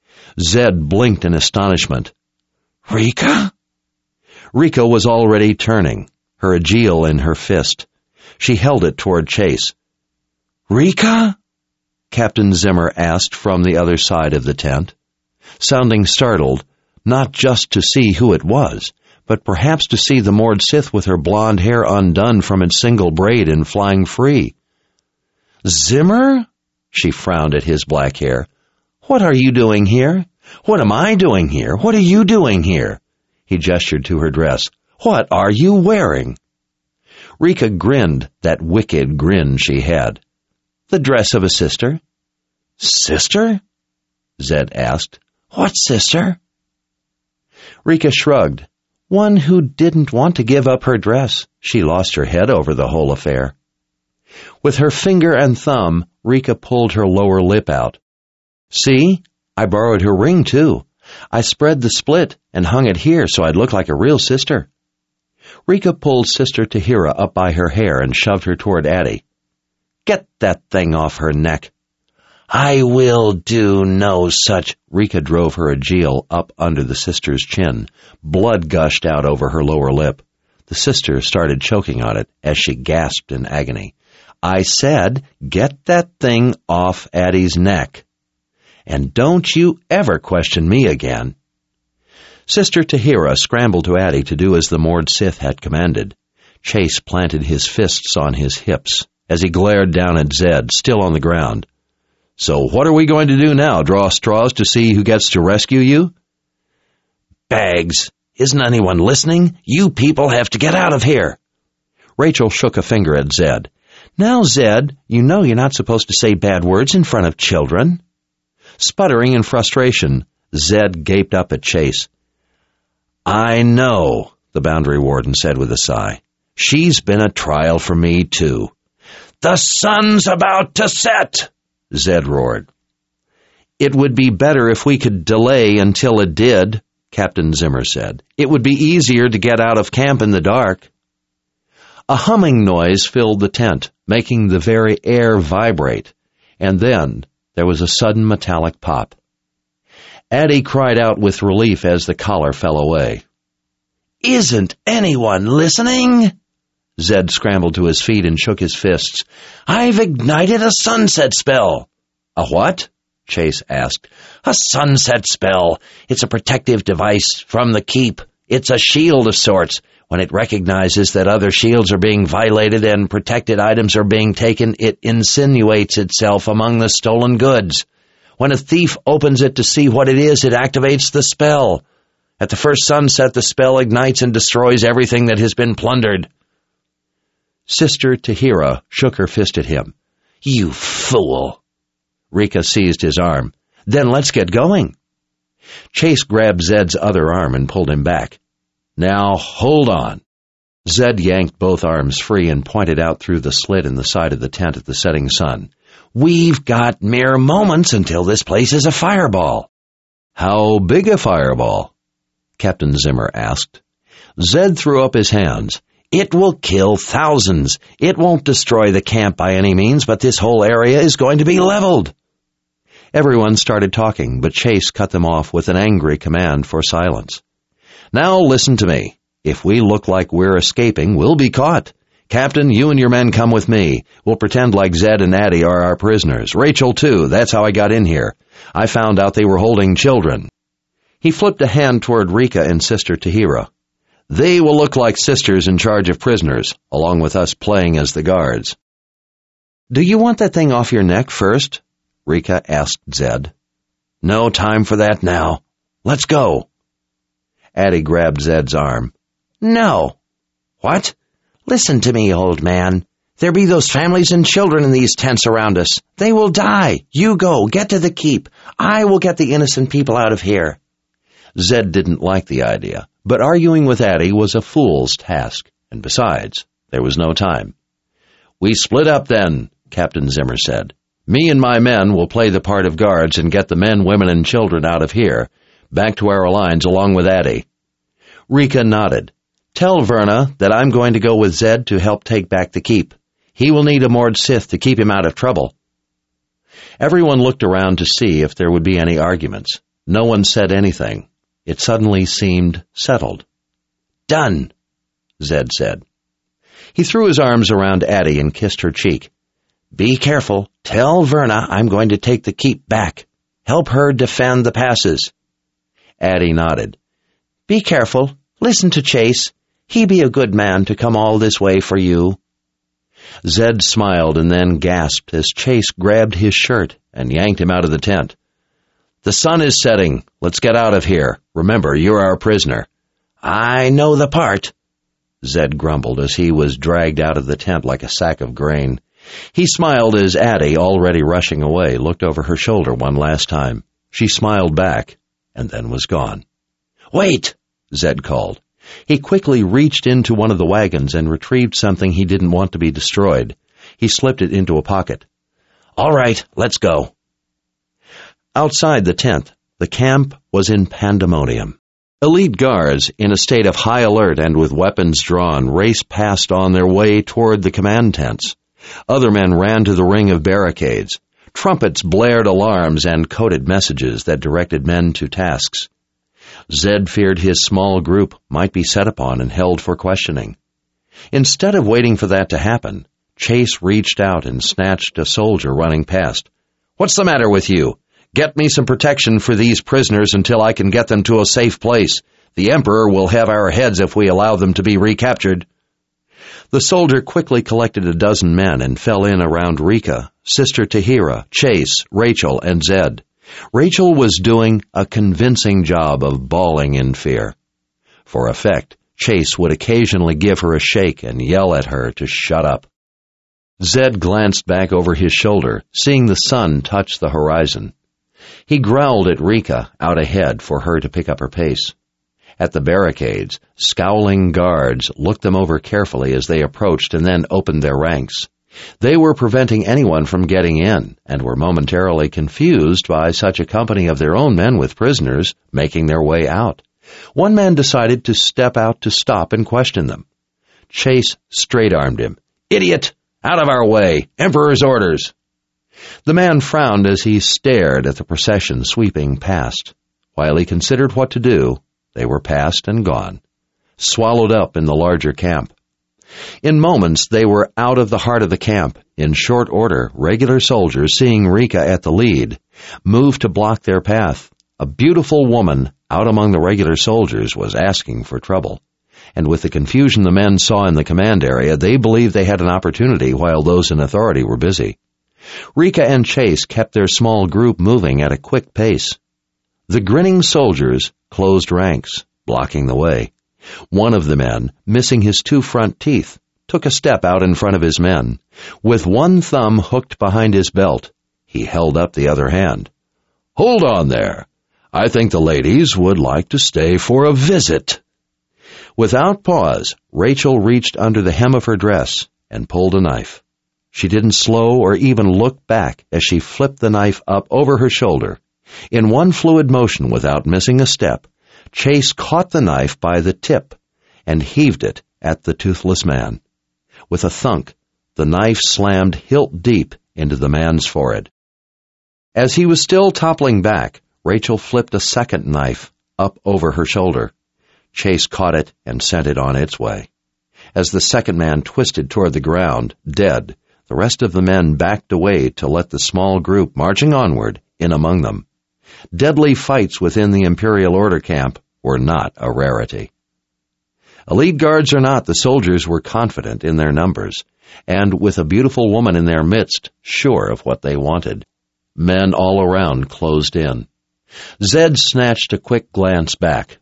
Zed blinked in astonishment. "Rika?" Rika was already turning, her Aegil in her fist. She held it toward Chase. "Rika?" Captain Zimmer asked from the other side of the tent, sounding startled, not just to see who it was, but perhaps to see the Mord Sith with her blonde hair undone from its single braid and flying free. "Zimmer?" She frowned at his black hair. "What are you doing here? What am I doing here? What are you doing here?" He gestured to her dress. "What are you wearing?" Rika grinned, that wicked grin she had. "The dress of a sister." "Sister?" Zed asked. "What sister?" Rika shrugged. "One who didn't want to give up her dress. She lost her head over the whole affair." With her finger and thumb, Rika pulled her lower lip out. "See? I borrowed her ring, too. I spread the split and hung it here so I'd look like a real sister." Rika pulled Sister Tahira up by her hair and shoved her toward Addie. "Get that thing off her neck." "I will do no such—" Rika drove her Aegil up under the sister's chin. Blood gushed out over her lower lip. The sister started choking on it as she gasped in agony. "I said, get that thing off Addie's neck. And don't you ever question me again." Sister Tahira scrambled to Addie to do as the Mord Sith had commanded. Chase planted his fists on his hips as he glared down at Zed, still on the ground. "So what are we going to do now, draw straws to see who gets to rescue you?" "Bags! Isn't anyone listening? You people have to get out of here!" Rachel shook a finger at Zed. "Now, Zed, you know you're not supposed to say bad words in front of children." Sputtering in frustration, Zed gaped up at Chase. "I know," the boundary warden said with a sigh. "She's been a trial for me, too." "The sun's about to set!" Zed roared. "It would be better if we could delay until it did," Captain Zimmer said. "It would be easier to get out of camp in the dark." A humming noise filled the tent, making the very air vibrate, and then there was a sudden metallic pop. Addie cried out with relief as the collar fell away. "Isn't anyone listening?" Zed scrambled to his feet and shook his fists. "I've ignited a sunset spell." "A what?" Chase asked. "A sunset spell. It's a protective device from the keep. It's a shield of sorts. When it recognizes that other shields are being violated and protected items are being taken, it insinuates itself among the stolen goods. When a thief opens it to see what it is, it activates the spell. At the first sunset, the spell ignites and destroys everything that has been plundered." Sister Tahira shook her fist at him. "You fool!" Rika seized his arm. "Then let's get going." Chase grabbed Zed's other arm and pulled him back. "Now, hold on." Zed yanked both arms free and pointed out through the slit in the side of the tent at the setting sun. "We've got mere moments until this place is a fireball." "How big a fireball?" Captain Zimmer asked. Zed threw up his hands. "It will kill thousands. It won't destroy the camp by any means, but this whole area is going to be leveled." Everyone started talking, but Chase cut them off with an angry command for silence. "Now listen to me. If we look like we're escaping, we'll be caught. Captain, you and your men come with me. We'll pretend like Zed and Addie are our prisoners. Rachel, too. That's how I got in here. I found out they were holding children." He flipped a hand toward Rika and Sister Tahira. "They will look like sisters in charge of prisoners, along with us playing as the guards." "Do you want that thing off your neck first?" Rika asked Zed. "No time for that now. Let's go." Addie grabbed Zed's arm. "No." "What?" "Listen to me, old man. There be those families and children in these tents around us. They will die. You go, get to the keep. I will get the innocent people out of here." Zed didn't like the idea, but arguing with Addie was a fool's task, and besides, there was no time. "We split up then," Captain Zimmer said. "Me and my men will play the part of guards and get the men, women, and children out of here, back to our lines along with Addie." Rika nodded. "Tell Verna that I'm going to go with Zed to help take back the keep. He will need a Mord Sith to keep him out of trouble." Everyone looked around to see if there would be any arguments. No one said anything. It suddenly seemed settled. "Done," Zed said. He threw his arms around Addie and kissed her cheek. "Be careful. Tell Verna I'm going to take the keep back. Help her defend the passes." Addie nodded. "Be careful. Listen to Chase. He be a good man to come all this way for you." Zed smiled and then gasped as Chase grabbed his shirt and yanked him out of the tent. "The sun is setting. Let's get out of here. Remember, you're our prisoner." "I know the part," Zed grumbled as he was dragged out of the tent like a sack of grain. He smiled as Addie, already rushing away, looked over her shoulder one last time. She smiled back and then was gone. "Wait!" Zed called. He quickly reached into one of the wagons and retrieved something he didn't want to be destroyed. He slipped it into a pocket. "All right, let's go." Outside the tent, the camp was in pandemonium. Elite guards, in a state of high alert and with weapons drawn, raced past on their way toward the command tents. Other men ran to the ring of barricades. Trumpets blared alarms and coded messages that directed men to tasks. Zed feared his small group might be set upon and held for questioning. Instead of waiting for that to happen, Chase reached out and snatched a soldier running past. "What's the matter with you? Get me some protection for these prisoners until I can get them to a safe place. The Emperor will have our heads if we allow them to be recaptured." The soldier quickly collected a dozen men and fell in around Rika, Sister Tahira, Chase, Rachel, and Zed. Rachel was doing a convincing job of bawling in fear. For effect, Chase would occasionally give her a shake and yell at her to shut up. Zed glanced back over his shoulder, seeing the sun touch the horizon. He growled at Rika out ahead for her to pick up her pace. At the barricades, scowling guards looked them over carefully as they approached and then opened their ranks. They were preventing anyone from getting in and were momentarily confused by such a company of their own men with prisoners making their way out. One man decided to step out to stop and question them. Chase straight-armed him. "Idiot! Out of our way! Emperor's orders!" The man frowned as he stared at the procession sweeping past. While he considered what to do, they were past and gone, swallowed up in the larger camp. In moments, they were out of the heart of the camp. In short order, regular soldiers, seeing Rika at the lead, moved to block their path. A beautiful woman out among the regular soldiers was asking for trouble. And with the confusion the men saw in the command area, they believed they had an opportunity while those in authority were busy. Rika and Chase kept their small group moving at a quick pace. The grinning soldiers closed ranks, blocking the way. One of the men, missing his 2 front teeth, took a step out in front of his men. With one thumb hooked behind his belt, he held up the other hand. "Hold on there. I think the ladies would like to stay for a visit." Without pause, Rachel reached under the hem of her dress and pulled a knife. She didn't slow or even look back as she flipped the knife up over her shoulder. In one fluid motion, without missing a step, Chase caught the knife by the tip and heaved it at the toothless man. With a thunk, the knife slammed hilt deep into the man's forehead. As he was still toppling back, Rachel flipped a second knife up over her shoulder. Chase caught it and sent it on its way. As the second man twisted toward the ground, dead, the rest of the men backed away to let the small group marching onward in among them. Deadly fights within the Imperial Order camp were not a rarity. Elite guards or not, the soldiers were confident in their numbers, and with a beautiful woman in their midst, sure of what they wanted. Men all around closed in. Zed snatched a quick glance back.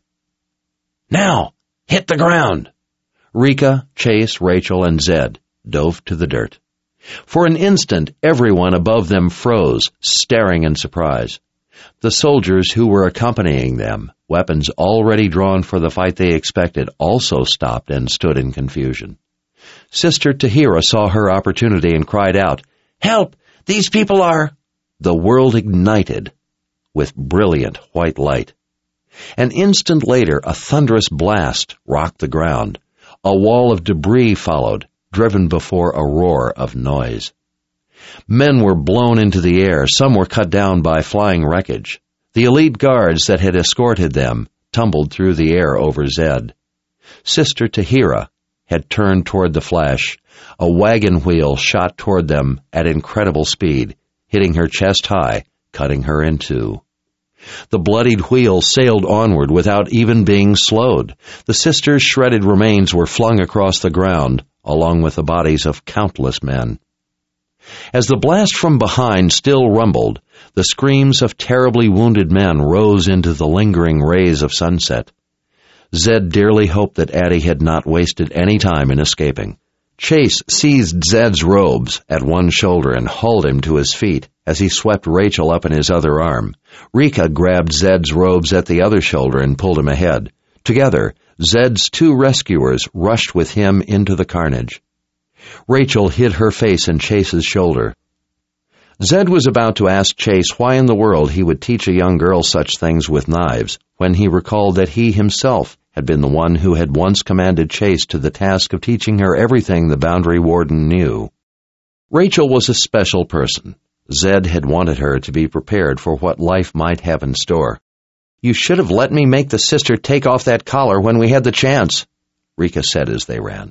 "Now, hit the ground!" Rika, Chase, Rachel, and Zed dove to the dirt. For an instant, everyone above them froze, staring in surprise. The soldiers who were accompanying them, weapons already drawn for the fight they expected, also stopped and stood in confusion. Sister Tahira saw her opportunity and cried out, "Help! These people are—" The world ignited with brilliant white light. An instant later, a thunderous blast rocked the ground. A wall of debris followed, driven before a roar of noise. Men were blown into the air. Some were cut down by flying wreckage. The elite guards that had escorted them tumbled through the air over Zed. Sister Tahira had turned toward the flash. A wagon wheel shot toward them at incredible speed, hitting her chest high, cutting her in two. The bloodied wheel sailed onward without even being slowed. The sisters' shredded remains were flung across the ground, along with the bodies of countless men. As the blast from behind still rumbled, the screams of terribly wounded men rose into the lingering rays of sunset. Zed dearly hoped that Addie had not wasted any time in escaping. Chase seized Zed's robes at one shoulder and hauled him to his feet as he swept Rachel up in his other arm. Rika grabbed Zed's robes at the other shoulder and pulled him ahead. Together, Zed's two rescuers rushed with him into the carnage. Rachel hid her face in Chase's shoulder. Zed was about to ask Chase why in the world he would teach a young girl such things with knives, when he recalled that he himself had been the one who had once commanded Chase to the task of teaching her everything the Boundary Warden knew. Rachel was a special person. Zed had wanted her to be prepared for what life might have in store. "You should have let me make the sister take off that collar when we had the chance," Rika said as they ran.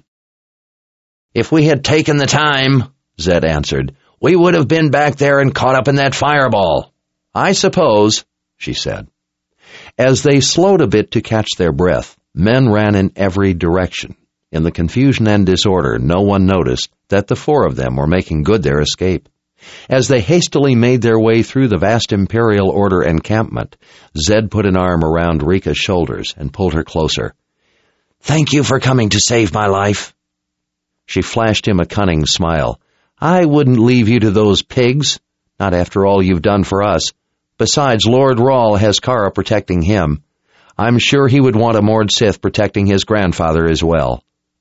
"If we had taken the time," Zed answered, "we would have been back there and caught up in that fireball." "I suppose," she said. As they slowed a bit to catch their breath, men ran in every direction. In the confusion and disorder, no one noticed that the four of them were making good their escape. As they hastily made their way through the vast Imperial Order encampment, Zed put an arm around Rika's shoulders and pulled her closer. "Thank you for coming to save my life." She flashed him a cunning smile. "I wouldn't leave you to those pigs, not after all you've done for us. Besides, Lord Rawl has Kara protecting him. I'm sure he would want a Mord Sith protecting his grandfather as well."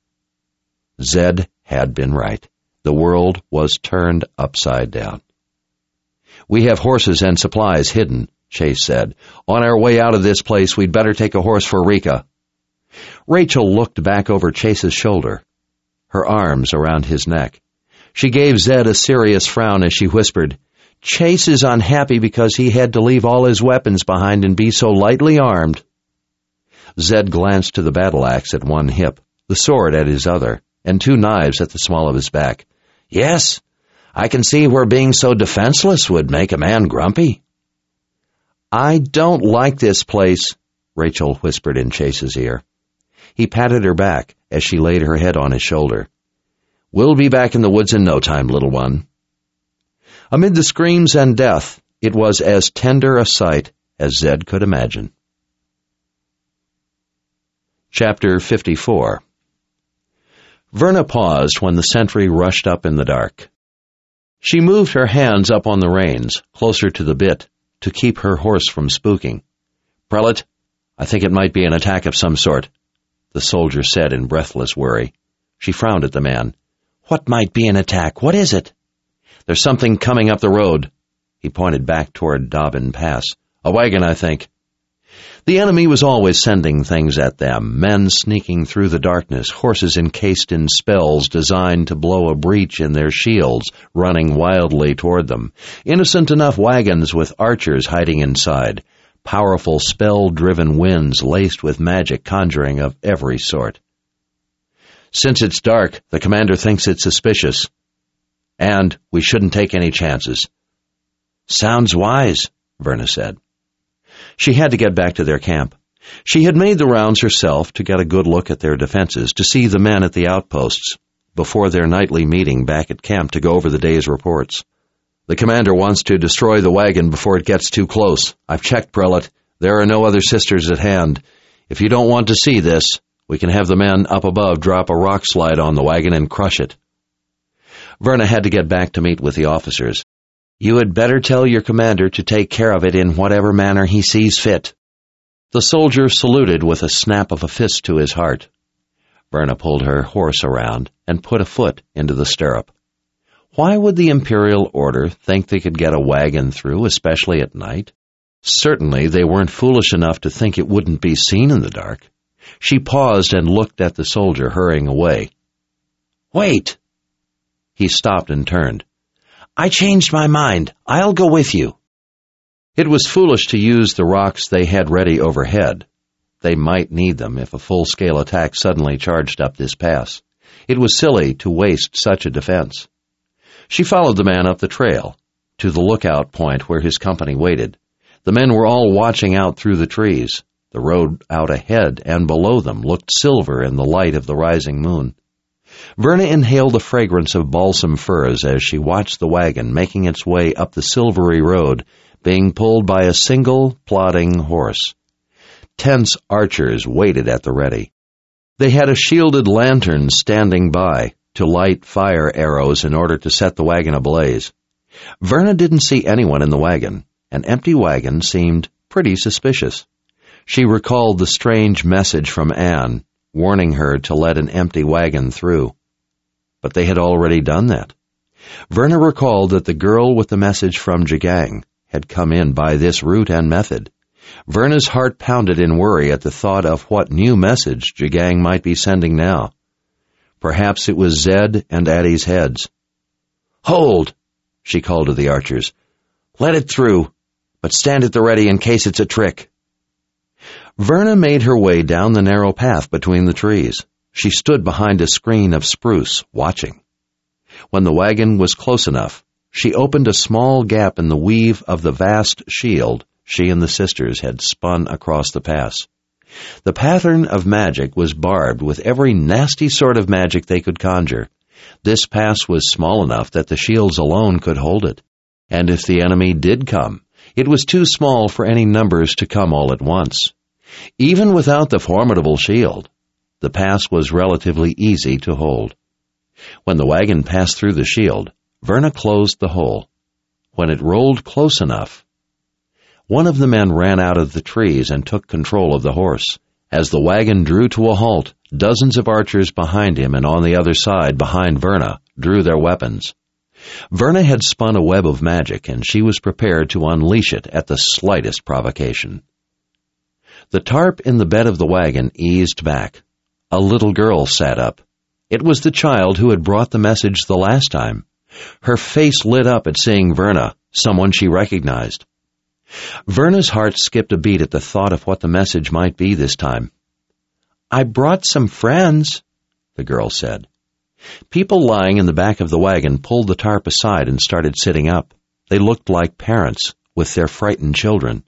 Zed had been right. The world was turned upside down. "We have horses and supplies hidden," Chase said. "On our way out of this place, we'd better take a horse for Rika." Rachel looked back over Chase's shoulder, her arms around his neck. She gave Zed a serious frown as she whispered, "Chase is unhappy because he had to leave all his weapons behind and be so lightly armed." Zed glanced to the battle axe at one hip, the sword at his other, and two knives at the small of his back. "Yes, I can see where being so defenseless would make a man grumpy." "I don't like this place," Rachel whispered in Chase's ear. He patted her back as she laid her head on his shoulder. "We'll be back in the woods in no time, little one." Amid the screams and death, it was as tender a sight as Zed could imagine. Chapter 54. Verna paused when the sentry rushed up in the dark. She moved her hands up on the reins, closer to the bit, to keep her horse from spooking. "Prelate, I think it might be an attack of some sort," the soldier said in breathless worry. She frowned at the man. "What might be an attack? What is it?" "There's something coming up the road." He pointed back toward Dobbin Pass. "A wagon, I think." The enemy was always sending things at them, men sneaking through the darkness, horses encased in spells designed to blow a breach in their shields, running wildly toward them, innocent enough wagons with archers hiding inside, powerful spell-driven winds laced with magic conjuring of every sort. Since it's dark, the commander thinks it's suspicious, and we shouldn't take any chances. Sounds wise, Verna said. She had to get back to their camp. She had made the rounds herself to get a good look at their defenses, to see the men at the outposts, before their nightly meeting back at camp to go over the day's reports. The commander wants to destroy the wagon before it gets too close. I've checked, Prelate. There are no other sisters at hand. If you don't want to see this, we can have the men up above drop a rock slide on the wagon and crush it. Verna had to get back to meet with the officers. You had better tell your commander to take care of it in whatever manner he sees fit. The soldier saluted with a snap of a fist to his heart. Verna pulled her horse around and put a foot into the stirrup. Why would the Imperial Order think they could get a wagon through, especially at night? Certainly they weren't foolish enough to think it wouldn't be seen in the dark. She paused and looked at the soldier hurrying away. Wait! He stopped and turned. I changed my mind. I'll go with you. It was foolish to use the rocks they had ready overhead. They might need them if a full-scale attack suddenly charged up this pass. It was silly to waste such a defense. She followed the man up the trail, to the lookout point where his company waited. The men were all watching out through the trees. The road out ahead and below them looked silver in the light of the rising moon. Verna inhaled the fragrance of balsam firs as she watched the wagon making its way up the silvery road, being pulled by a single, plodding horse. Tense archers waited at the ready. They had a shielded lantern standing by to light fire arrows in order to set the wagon ablaze. Verna didn't see anyone in the wagon. An empty wagon seemed pretty suspicious. She recalled the strange message from Anne, warning her to let an empty wagon through. But they had already done that. Verna recalled that the girl with the message from Jagang had come in by this route and method. Verna's heart pounded in worry at the thought of what new message Jagang might be sending now. Perhaps it was Zed and Addie's heads. Hold! She called to the archers. Let it through, but stand at the ready in case it's a trick. Verna made her way down the narrow path between the trees. She stood behind a screen of spruce, watching. When the wagon was close enough, she opened a small gap in the weave of the vast shield she and the sisters had spun across the pass. The pattern of magic was barbed with every nasty sort of magic they could conjure. This pass was small enough that the shields alone could hold it. And if the enemy did come, it was too small for any numbers to come all at once. Even without the formidable shield, the pass was relatively easy to hold. When the wagon passed through the shield, Verna closed the hole. When it rolled close enough, one of the men ran out of the trees and took control of the horse. As the wagon drew to a halt, dozens of archers behind him and on the other side behind Verna drew their weapons. Verna had spun a web of magic, and she was prepared to unleash it at the slightest provocation. The tarp in the bed of the wagon eased back. A little girl sat up. It was the child who had brought the message the last time. Her face lit up at seeing Verna, someone she recognized. Verna's heart skipped a beat at the thought of what the message might be this time. I brought some friends, the girl said. People lying in the back of the wagon pulled the tarp aside and started sitting up. They looked like parents with their frightened children.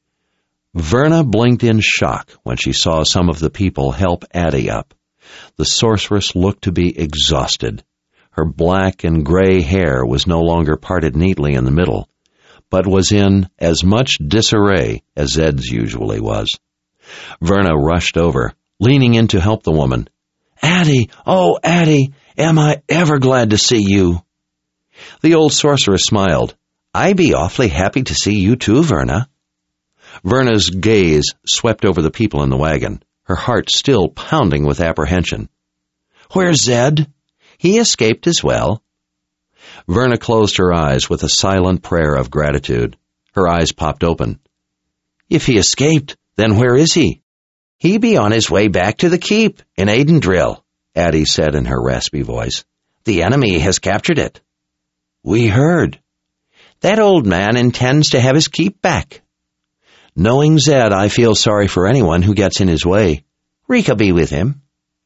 Verna blinked in shock when she saw some of the people help Addie up. The sorceress looked to be exhausted. Her black and gray hair was no longer parted neatly in the middle, but was in as much disarray as Zed's usually was. Verna rushed over, leaning in to help the woman. Addie, oh, Addie, am I ever glad to see you. The old sorceress smiled. I be awfully happy to see you too, Verna. Verna's gaze swept over the people in the wagon, her heart still pounding with apprehension. Where's Zed? He escaped as well. Verna closed her eyes with a silent prayer of gratitude. Her eyes popped open. If he escaped, Then where is he? He be on his way back to the keep in Aidendrill, Addie said in her raspy voice. The enemy has captured it. We heard. That old man intends to have his keep back. Knowing Zed, I feel sorry for anyone who gets in his way. Rika be with him.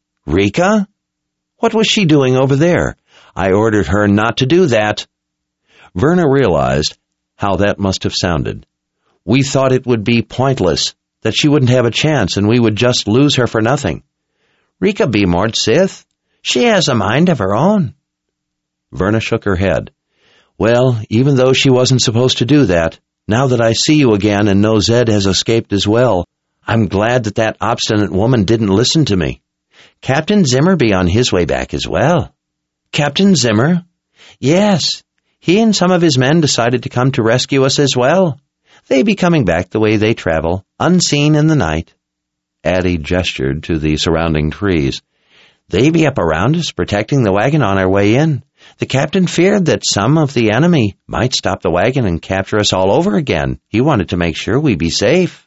Rika? What was she doing over there? I ordered her not to do that. Verna realized how that must have sounded. We thought it would be pointless, that she wouldn't have a chance and we would just lose her for nothing. Rika be Mort Sith. She has a mind of her own. Verna shook her head. Well, even though she wasn't supposed to do that, now that I see you again and know Zed has escaped as well, I'm glad that obstinate woman didn't listen to me. Captain Zimmer be on his way back as well. Captain Zimmer? Yes. He and some of his men decided to come to rescue us as well. They be coming back the way they travel, unseen in the night. Addie gestured to the surrounding trees. They be up around us, protecting the wagon on our way in. The captain feared that some of the enemy might stop the wagon and capture us all over again. He wanted to make sure we be safe.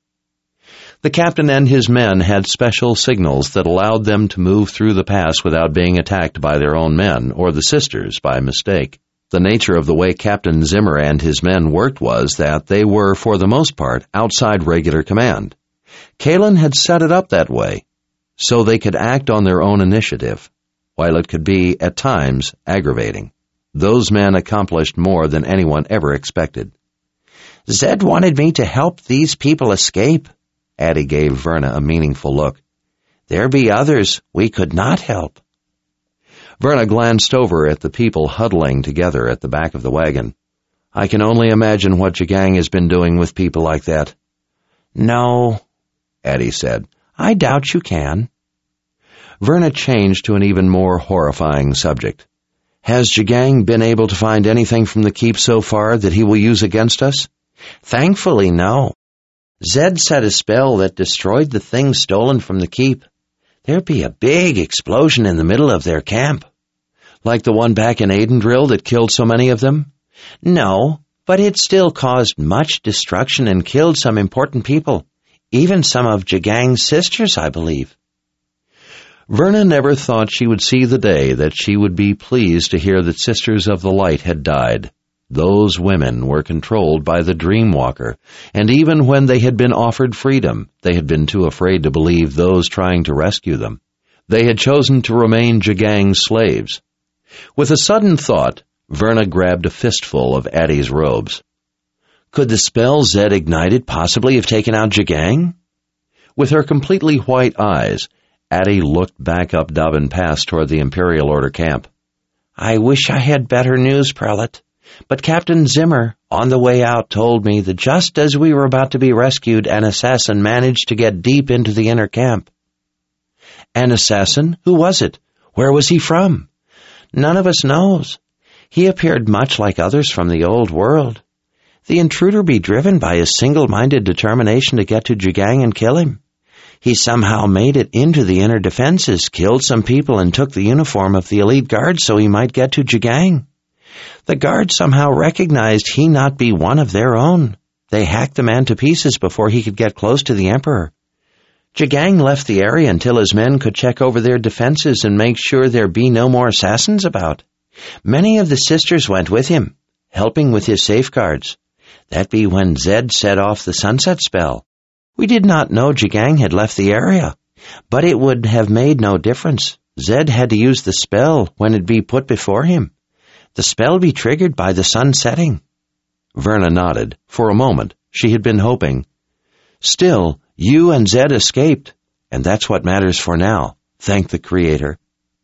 The captain and his men had special signals that allowed them to move through the pass without being attacked by their own men or the sisters by mistake. The nature of the way Captain Zimmer and his men worked was that they were, for the most part, outside regular command. Kalen had set it up that way, so they could act on their own initiative, while it could be, at times, aggravating. Those men accomplished more than anyone ever expected. Zed wanted me to help these people escape. Addie gave Verna a meaningful look. There be others we could not help. Verna glanced over at the people huddling together at the back of the wagon. I can only imagine what Jagang has been doing with people like that. No, Addie said. I doubt you can. Verna changed to an even more horrifying subject. Has Jagang been able to find anything from the keep so far that he will use against us? Thankfully, no. Zed set a spell that destroyed the things stolen from the keep. There'd be a big explosion in the middle of their camp. Like the one back in Aidendrill that killed so many of them? No, but it still caused much destruction and killed some important people. Even some of Jagang's sisters, I believe. Verna never thought she would see the day that she would be pleased to hear that Sisters of the Light had died. Those women were controlled by the Dreamwalker, and even when they had been offered freedom, they had been too afraid to believe those trying to rescue them. They had chosen to remain Jagang's slaves. With a sudden thought, Verna grabbed a fistful of Addie's robes. Could the spell Zed ignited possibly have taken out Jagang? With her completely white eyes, Addie looked back up Dobbin Pass toward the Imperial Order camp. I wish I had better news, Prelate. But Captain Zimmer, on the way out, told me that just as we were about to be rescued, an assassin managed to get deep into the inner camp. An assassin? Who was it? Where was he from? None of us knows. He appeared much like others from the old world. The intruder be driven by a single-minded determination to get to Jagang and kill him. He somehow made it into the inner defenses, killed some people, and took the uniform of the elite guard so he might get to Jagang. The guard somehow recognized he not be one of their own. They hacked the man to pieces before he could get close to the Emperor. Jagang left the area until his men could check over their defenses and make sure there be no more assassins about. Many of the sisters went with him, helping with his safeguards. That be when Zed set off the sunset spell. We did not know Jagang had left the area, but it would have made no difference. Zed had to use the spell when it be put before him. The spell be triggered by the sun setting. Verna nodded. For a moment, she had been hoping. Still, you and Zed escaped, and that's what matters for now. Thank the Creator.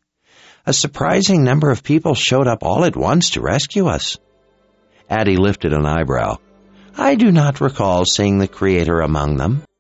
A surprising number of people showed up all at once to rescue us. Addie lifted an eyebrow. I do not recall seeing the Creator among them.